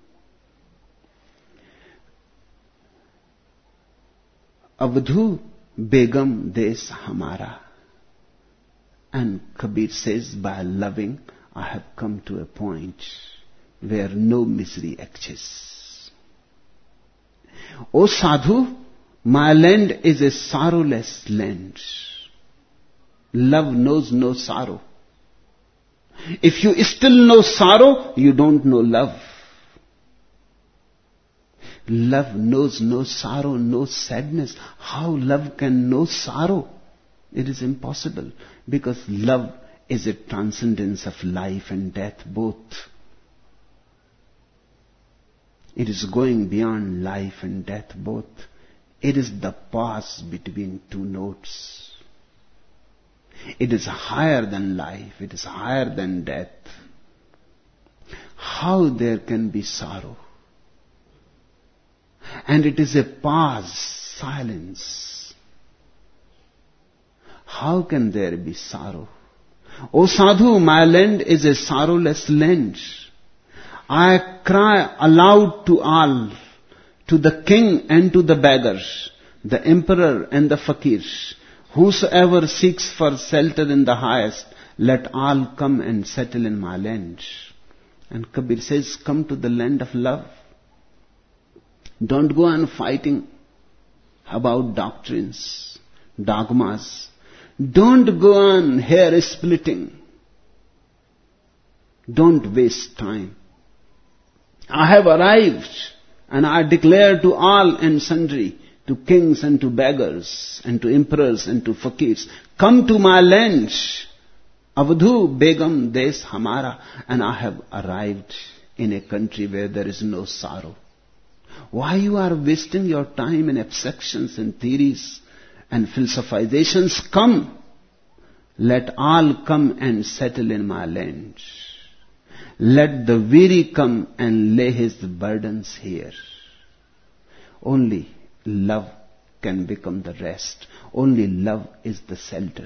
S3: Avadhu Begum Des Hamara. And Kabir says, by loving, I have come to a point where no misery exists. O Sadhu, my land is a sorrowless land. Love knows no sorrow. If you still know sorrow, you don't know love. Love knows no sorrow, no sadness. How love can know sorrow? It is impossible, because love is a transcendence of life and death both. It is going beyond life and death both. It is the pause between two notes. It is higher than life. It is higher than death. How there can be sorrow? And it is a pause, silence. How can there be sorrow? O Sadhu, my land is a sorrowless land. I cry aloud to all, to the king and to the beggar, the emperor and the fakir. Whosoever seeks for shelter in the highest, let all come and settle in my land. And Kabir says, come to the land of love. Don't go on fighting about doctrines, dogmas. Don't go on hair splitting. Don't waste time. I have arrived, and I declare to all and sundry, to kings and to beggars, and to emperors and to fakirs, come to my land. Avadhu Begum Des Hamara. And I have arrived in a country where there is no sorrow. Why you are wasting your time in abstractions and theories and philosophizations? Come. Let all come and settle in my land. Let the weary come and lay his burdens here. Only love can become the rest. Only love is the shelter.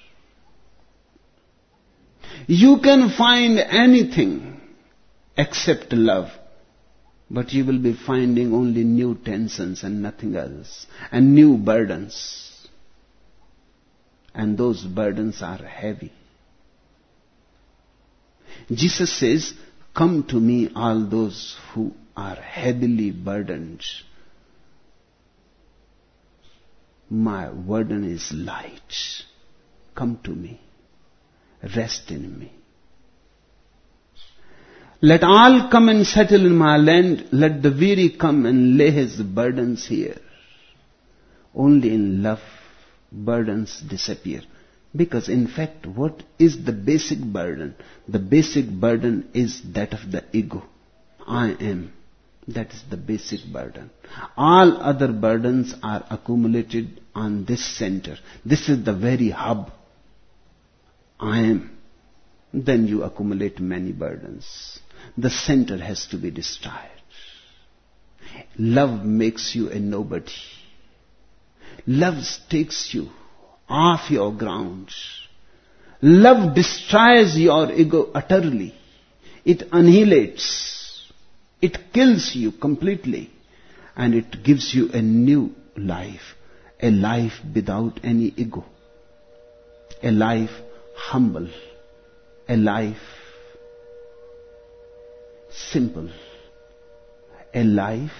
S3: You can find anything except love, but you will be finding only new tensions and nothing else, and new burdens. And those burdens are heavy. Jesus says, come to me all those who are heavily burdened. My burden is light. Come to me. Rest in me. Let all come and settle in my land. Let the weary come and lay his burdens here. Only in love burdens disappear. Because in fact, what is the basic burden? The basic burden is that of the ego. I am. That is the basic burden. All other burdens are accumulated on this center. This is the very hub. I am. Then you accumulate many burdens. The center has to be destroyed. Love makes you a nobody. Love takes you off your ground. Love destroys your ego utterly. It annihilates. It kills you completely. And it gives you a new life. A life without any ego. A life humble. A life simple. A life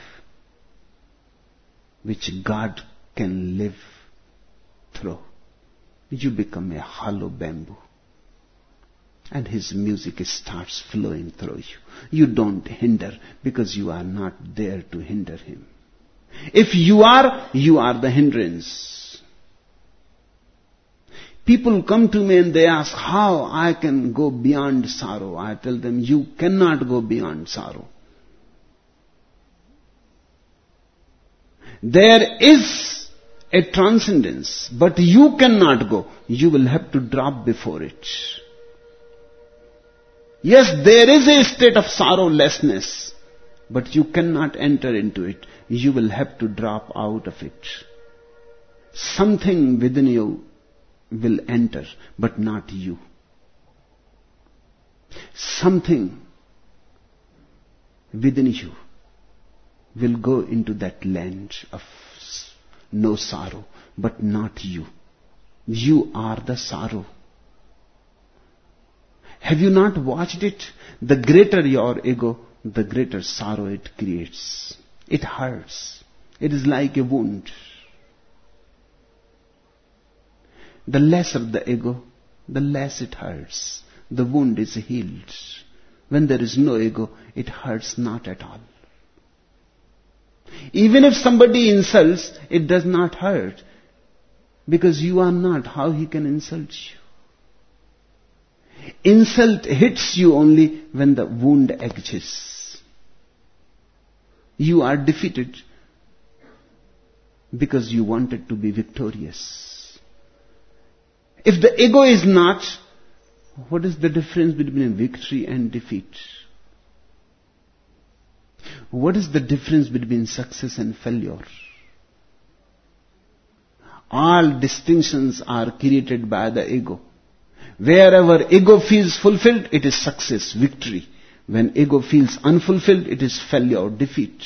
S3: which God can live through. You become a hollow bamboo. And his music starts flowing through you. You don't hinder because you are not there to hinder him. If you are the hindrance. People come to me and they ask how I can go beyond sorrow. I tell them, you cannot go beyond sorrow. There is a transcendence, but you cannot go. You will have to drop before it. Yes, there is a state of sorrowlessness, but you cannot enter into it. You will have to drop out of it. Something within you will enter, but not you. Something within you will go into that land of no sorrow, but not you. You are the sorrow. Have you not watched it? The greater your ego, the greater sorrow it creates. It hurts. It is like a wound. The lesser the ego, the less it hurts. The wound is healed. When there is no ego, it hurts not at all. Even if somebody insults, it does not hurt. Because you are not, how he can insult you? Insult hits you only when the wound ages. You are defeated because you wanted to be victorious. If the ego is not, what is the difference between victory and defeat? What is the difference between success and failure? All distinctions are created by the ego. Wherever ego feels fulfilled, it is success, victory. When ego feels unfulfilled, it is failure, defeat.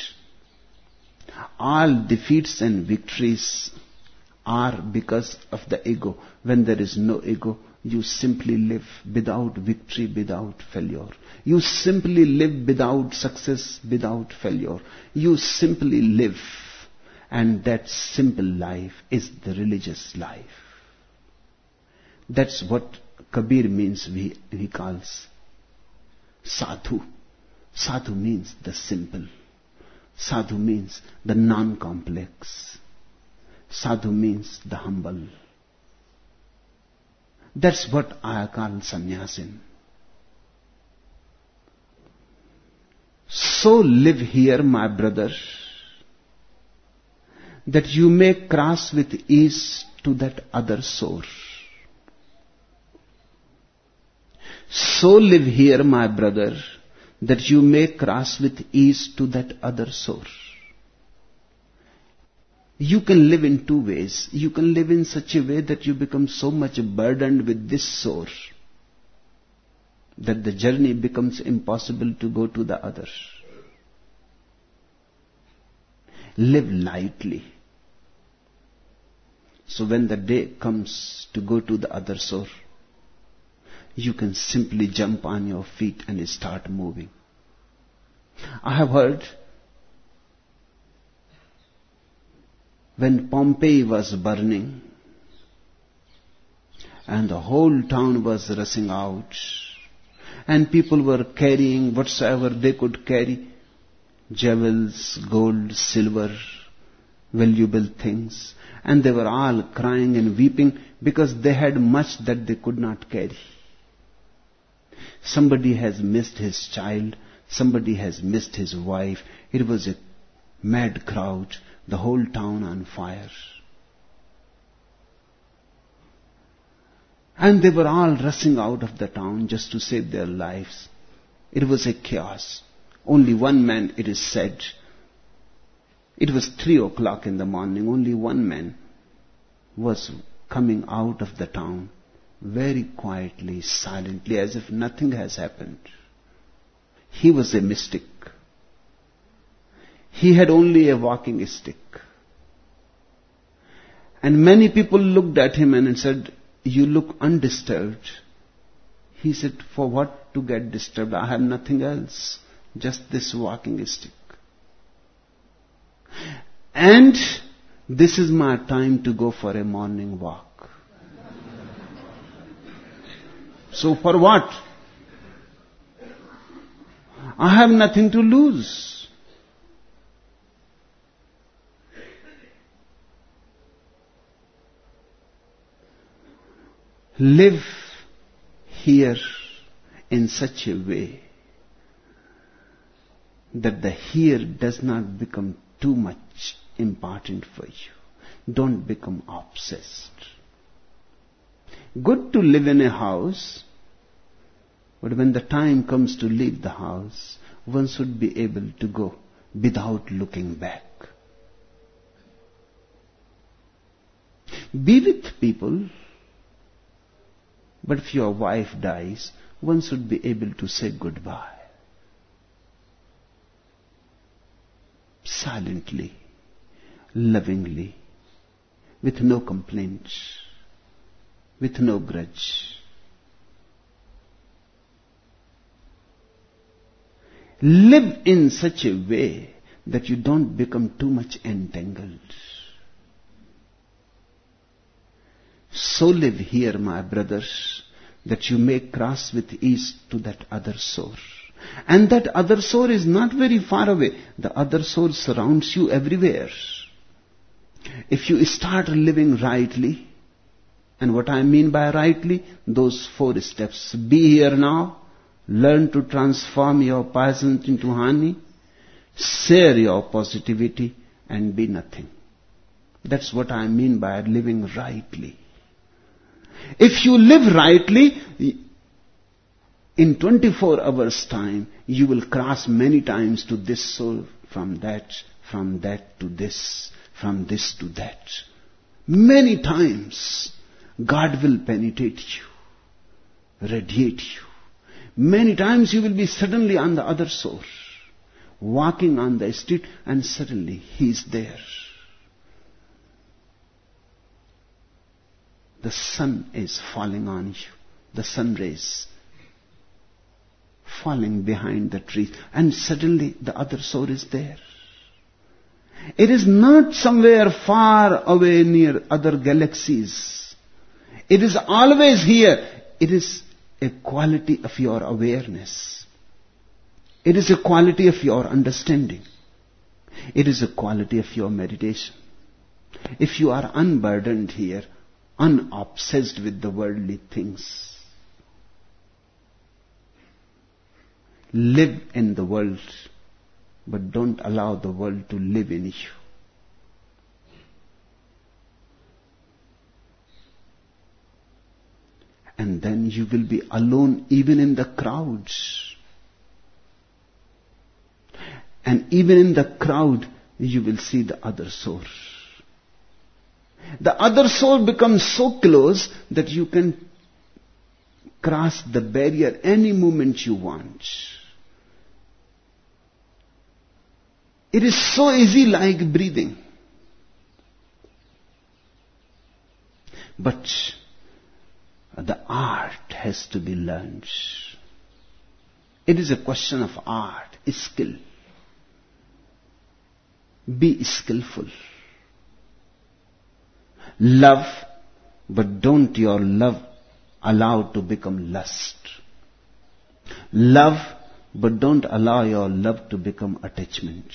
S3: All defeats and victories are because of the ego. When there is no ego, you simply live without victory, without failure. You simply live without success, without failure. You simply live. And that simple life is the religious life. That's what Kabir means, he calls sadhu. Sadhu means the simple. Sadhu means the non-complex. Sadhu means the humble. That's what I call sannyasin. So live here, my brother, that you may cross with ease to that other shore. So live here, my brother, that you may cross with ease to that other shore. You can live in two ways. You can live in such a way that you become so much burdened with this shore that the journey becomes impossible to go to the other. Live lightly. So when the day comes to go to the other shore, you can simply jump on your feet and start moving. I have heard when Pompeii was burning and the whole town was rushing out and people were carrying whatsoever they could carry, jewels, gold, silver, valuable things, and they were all crying and weeping because they had much that they could not carry. Somebody has missed his child, somebody has missed his wife. It was a mad crowd, the whole town on fire. And they were all rushing out of the town just to save their lives. It was a chaos. Only one man, it is said, it was 3:00 in the morning, only one man was coming out of the town very quietly, silently, as if nothing has happened. He was a mystic. He had only a walking stick. And many people looked at him and said, "You look undisturbed." He said, "For what to get disturbed? I have nothing else, just this walking stick. And this is my time to go for a morning walk. So for what? I have nothing to lose. Live here in such a way that the here does not become too much important for you. Don't become obsessed. Good to live in a house, but when the time comes to leave the house, one should be able to go without looking back. Be with people, but if your wife dies, one should be able to say goodbye. Silently, lovingly, with no complaints, with no grudge. Live in such a way that you don't become too much entangled. So live here, my brothers, that you may cross with ease to that other shore. And that other shore is not very far away. The other shore surrounds you everywhere. If you start living rightly, and what I mean by rightly, those 4 steps. Be here now. Learn to transform your poison into honey. Share your positivity and be nothing. That's what I mean by living rightly. If you live rightly, in 24 hours time, you will cross many times to this soul, from that to this, from this to that. Many times, God will penetrate you, radiate you. Many times you will be suddenly on the other shore, walking on the street, and suddenly He is there. The sun is falling on you, the sun rays falling behind the trees, and suddenly the other shore is there. It is not somewhere far away near other galaxies. It is always here. It is a quality of your awareness. It is a quality of your understanding. It is a quality of your meditation. If you are unburdened here, unobsessed with the worldly things, live in the world, but don't allow the world to live in you. And then you will be alone even in the crowds. And even in the crowd, you will see the other soul. The other soul becomes so close that you can cross the barrier any moment you want. It is so easy like breathing. But the art has to be learned. It is a question of art, skill. Be skillful. Love, but don't your love allow to become lust. Love, but don't allow your love to become attachment.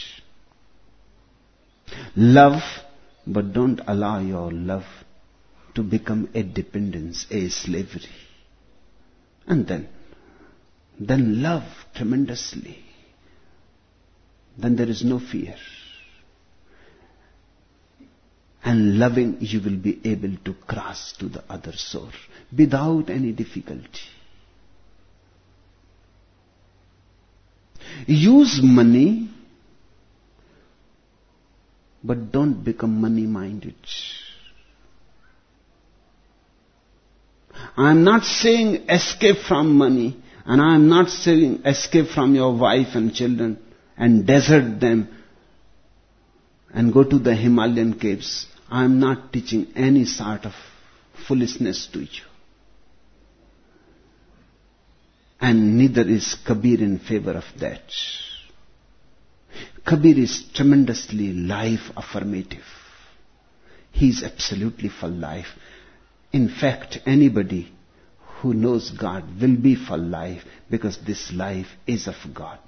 S3: Love, but don't allow your love to become a dependence, a slavery. And then love tremendously. Then there is no fear. And loving, you will be able to cross to the other shore without any difficulty. Use money, but don't become money-minded. I am not saying escape from money, and I am not saying escape from your wife and children and desert them and go to the Himalayan caves. I am not teaching any sort of foolishness to you. And neither is Kabir in favor of that. Kabir is tremendously life affirmative. He is absolutely for life. In fact, anybody who knows God will be for life, because this life is of God.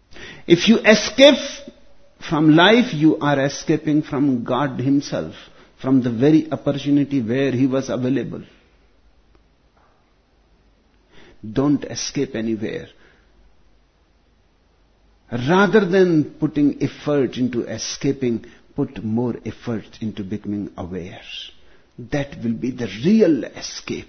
S3: If you escape from life, you are escaping from God Himself. from the very opportunity where he was available. Don't escape anywhere. Rather than putting effort into escaping, put more effort into becoming aware. That will be the real escape.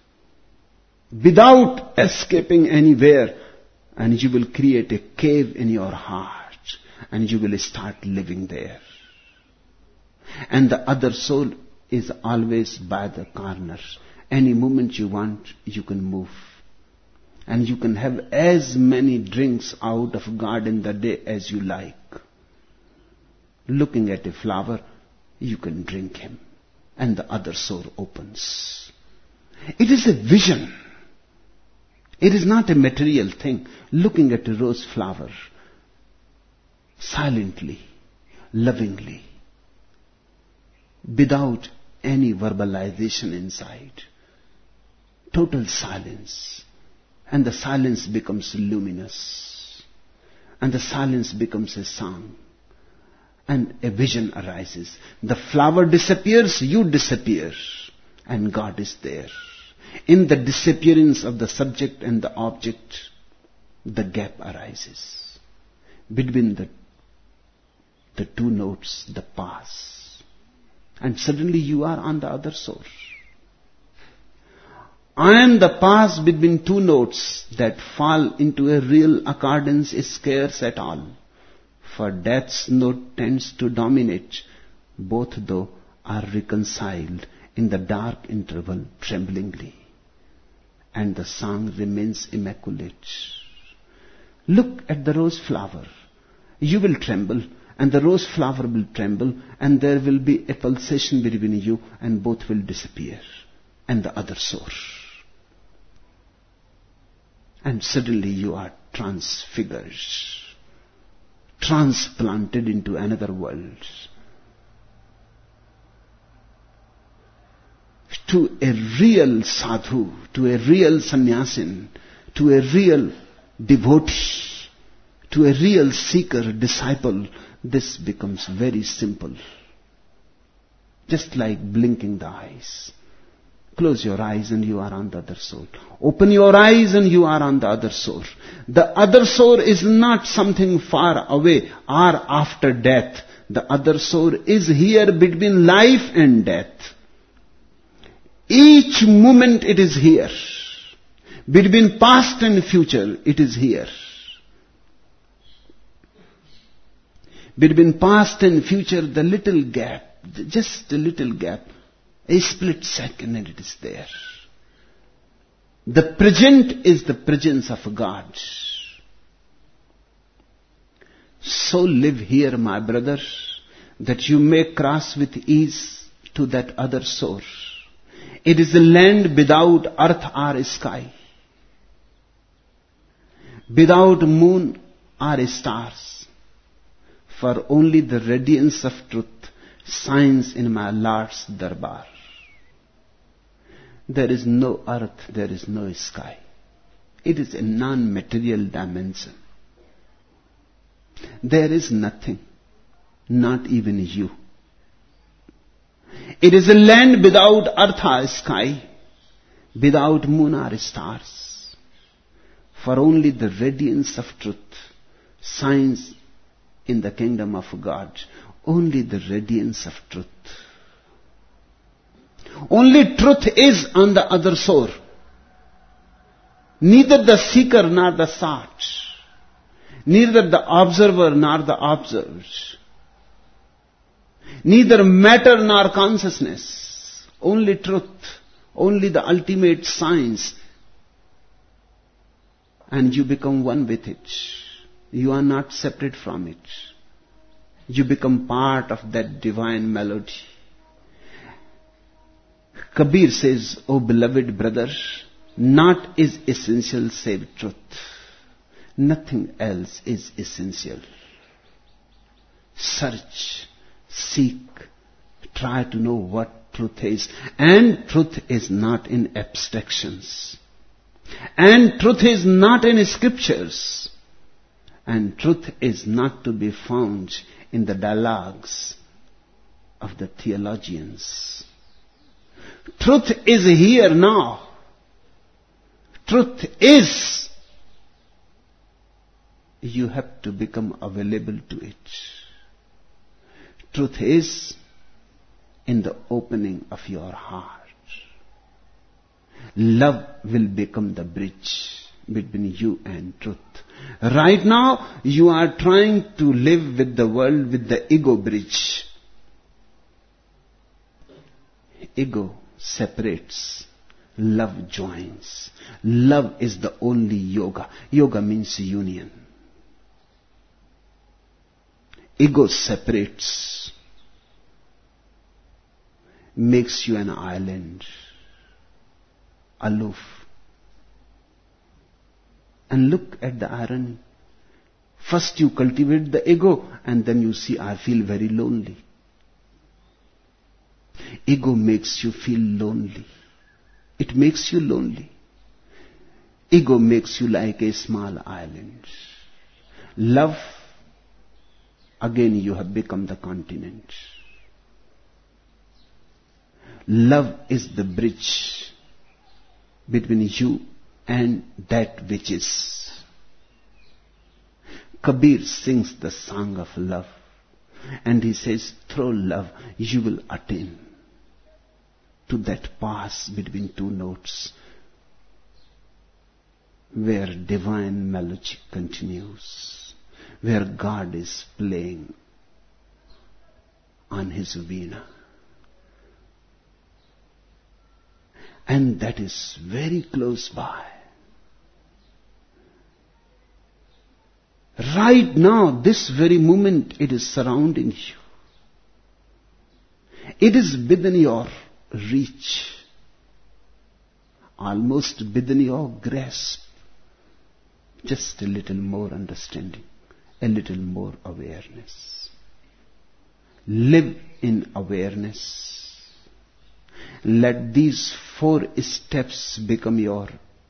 S3: Without escaping anywhere, and you will create a cave in your heart, and you will start living there. And the other soul is always by the corner. Any moment you want, you can move. And you can have as many drinks out of God in the day as you like. Looking at a flower, you can drink him. And the other soul opens. It is a vision. It is not a material thing. Looking at a rose flower, silently, lovingly, without any verbalization inside. Total silence. And the silence becomes luminous. And the silence becomes a song. And a vision arises. The flower disappears, you disappear. And God is there. In the disappearance of the subject and the object, the gap arises. Between the two notes, the pass. And suddenly you are on the other shore. And the pass between two notes that fall into a real accordance is scarce at all. For death's note tends to dominate, both though are reconciled in the dark interval tremblingly. And the song remains immaculate. Look at the rose flower. You will tremble, and the rose flower will tremble, and there will be a pulsation between you, and both will disappear. And the other source. And suddenly you are transfigured, transplanted into another world, to a real sadhu, to a real sannyasin, to a real devotee, to a real seeker, disciple. This becomes very simple. Just like blinking the eyes. Close your eyes and you are on the other shore. Open your eyes and you are on the other shore. The other shore is not something far away or after death. The other shore is here between life and death. Each moment it is here. Between past and future it is here. Between past and future, the little gap, just a little gap, a split second and it is there. The present is the presence of God. So live here, my brother, that you may cross with ease to that other shore. It is a land without earth or sky, without moon or stars, for only the radiance of truth shines in my Lord's darbar. There is no earth, there is no sky. It is a non-material dimension. There is nothing, not even you. It is a land without earth or sky, without moon or stars. For only the radiance of truth shines in the kingdom of God. Only the radiance of truth. Only truth is on the other shore. Neither the seeker nor the sought. Neither the observer nor the observed. Neither matter nor consciousness. Only truth. Only the ultimate science. And you become one with it. You are not separate from it. You become part of that divine melody. Kabir says, "O beloved brother, naught is essential save truth. Nothing else is essential. Search, seek, try to know what truth is. And truth is not in abstractions. And truth is not in scriptures. And truth is not to be found in the dialogues of the theologians. Truth is here now. Truth is. You have to become available to it. Truth is in the opening of your heart. Love will become the bridge between you and truth. Right now, you are trying to live with the world with the ego bridge. Ego separates. Love joins. Love is the only yoga. Yoga means union. Ego separates. Makes you an island. Aloof. And look at the irony. First you cultivate the ego and then you see, I feel very lonely. Ego makes you feel lonely. It makes you lonely. Ego makes you like a small island. Love, again you have become the continent. Love is the bridge between you and that which is. Kabir sings the song of love and he says, through love you will attain to that pass between two notes where divine melody continues, where God is playing on his veena. And that is very close by. Right now, this very moment, it is surrounding you. It is within your reach, almost within your grasp. Just a little more understanding, a little more awareness. Live in awareness. Let these 4 steps become your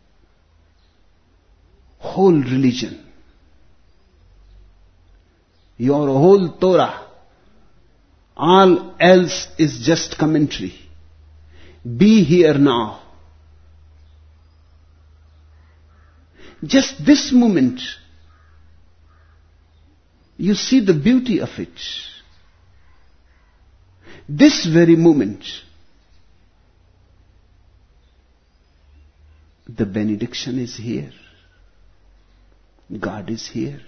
S3: whole religion, your whole Torah. All else is just commentary. Be here now. Just this moment, you see the beauty of it. This very moment, the benediction is here. God is here.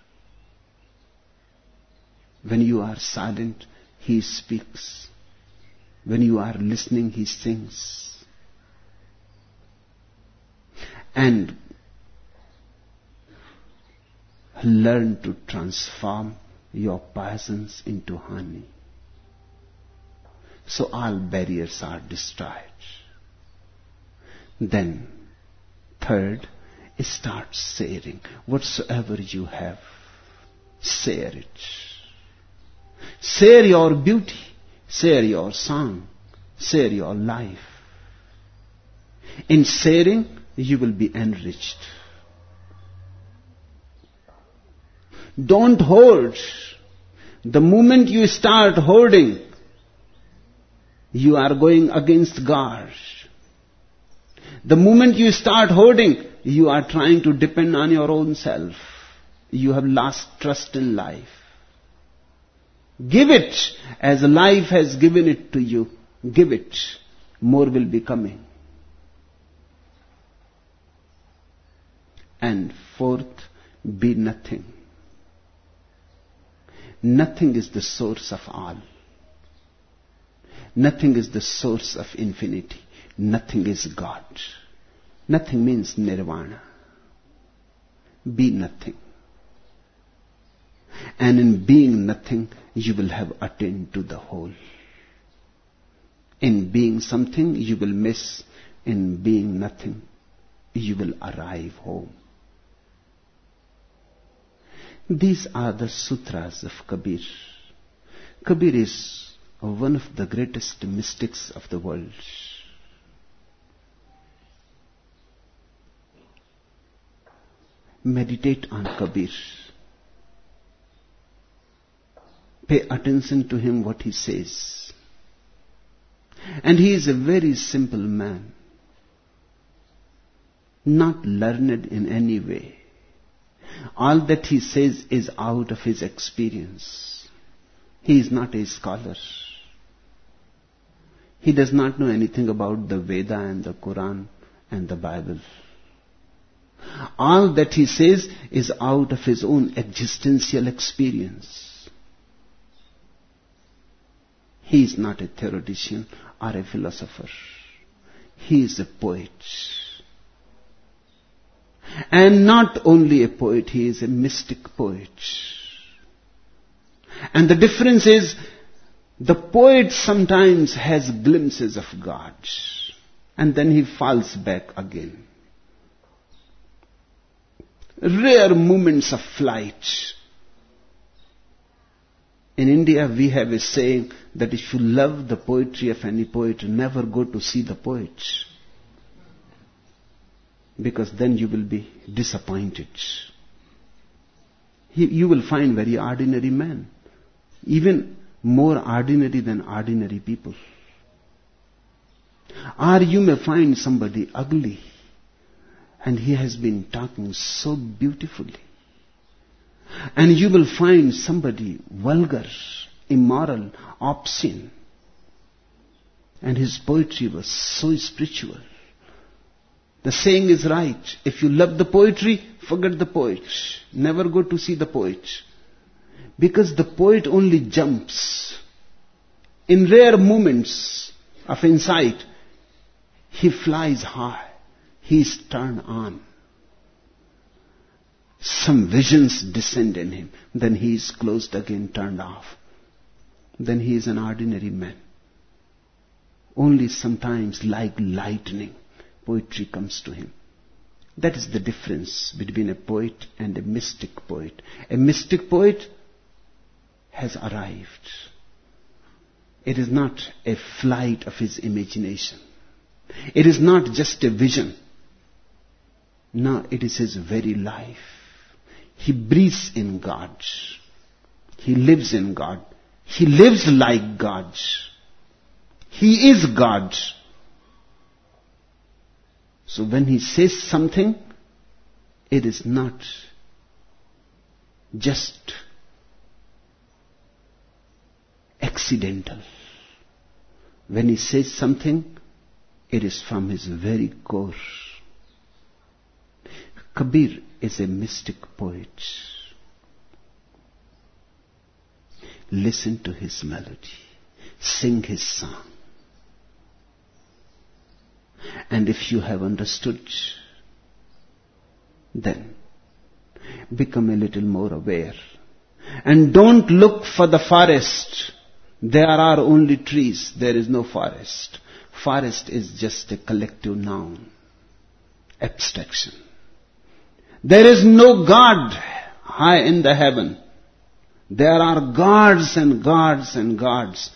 S3: When you are silent, He speaks. When you are listening, He sings. And learn to transform your poisons into honey. So all barriers are destroyed. Then, third, start sharing. Whatsoever you have, share it. Share your beauty. Share your song. Share your life. In sharing, you will be enriched. Don't hoard. The moment you start hoarding, you are going against God. The moment you start hoarding, you are trying to depend on your own self. You have lost trust in life. Give it as life has given it to you. Give it. More will be coming. And fourth, be nothing. Nothing is the source of all. Nothing is the source of infinity. Nothing is God. Nothing means nirvana. Be nothing. And in being nothing, you will have attained to the whole. In being something, you will miss. In being nothing, you will arrive home. These are the sutras of Kabir. Kabir is one of the greatest mystics of the world. Meditate on Kabir. Pay attention to him, what he says. And he is a very simple man, not learned in any way. All that he says is out of his experience. He is not a scholar. He does not know anything about the Veda and the Quran and the Bible. All that he says is out of his own existential experience. He is not a theoretician or a philosopher. He is a poet. And not only a poet, he is a mystic poet. And the difference is, the poet sometimes has glimpses of God, and then he falls back again. Rare moments of flight. In India, we have a saying that if you love the poetry of any poet, never go to see the poet, because then you will be disappointed. You will find very ordinary men, even more ordinary than ordinary people. Or you may find somebody ugly, and he has been talking so beautifully. And you will find somebody vulgar, immoral, obscene, and his poetry was so spiritual. The saying is right. If you love the poetry, forget the poet. Never go to see the poet. Because the poet only jumps. In rare moments of insight, he flies high. He is turned on. Some visions descend in him. Then he is closed again, turned off. Then he is an ordinary man. Only sometimes, like lightning, poetry comes to him. That is the difference between a poet and a mystic poet. A mystic poet has arrived. It is not a flight of his imagination. It is not just a vision. No, it is his very life. He breathes in God. He lives in God. He lives like God. He is God. So when he says something, it is not just accidental. When he says something, it is from his very core. Kabir is a mystic poet. Listen to his melody. Sing his song. And if you have understood, then become a little more aware. And don't look for the forest. There are only trees. There is no forest. Forest is just a collective noun. Abstraction. There is no God high in the heaven. There are gods and gods and gods.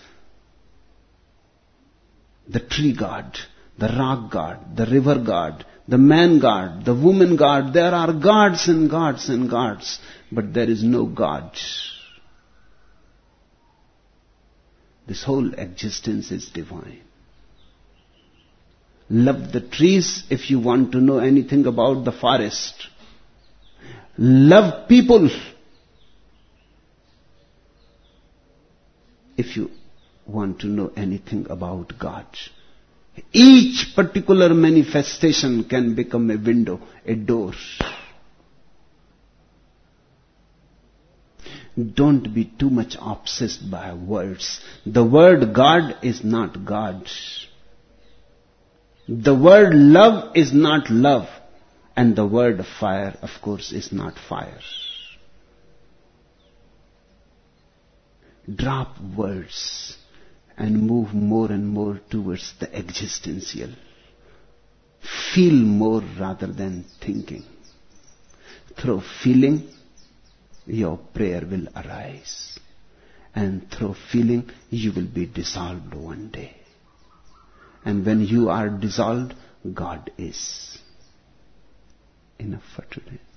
S3: The tree god, the rock god, the river god, the man god, the woman god. There are gods and gods and gods. But there is no God. This whole existence is divine. Love the trees if you want to know anything about the forest. Love people if you want to know anything about God. Each particular manifestation can become a window, a door. Don't be too much obsessed by words. The word God is not God. The word love is not love. And the word fire, of course, is not fire. Drop words and move more and more towards the existential. Feel more rather than thinking. Through feeling, your prayer will arise. And through feeling, you will be dissolved one day. And when you are dissolved, God is. Enough for today.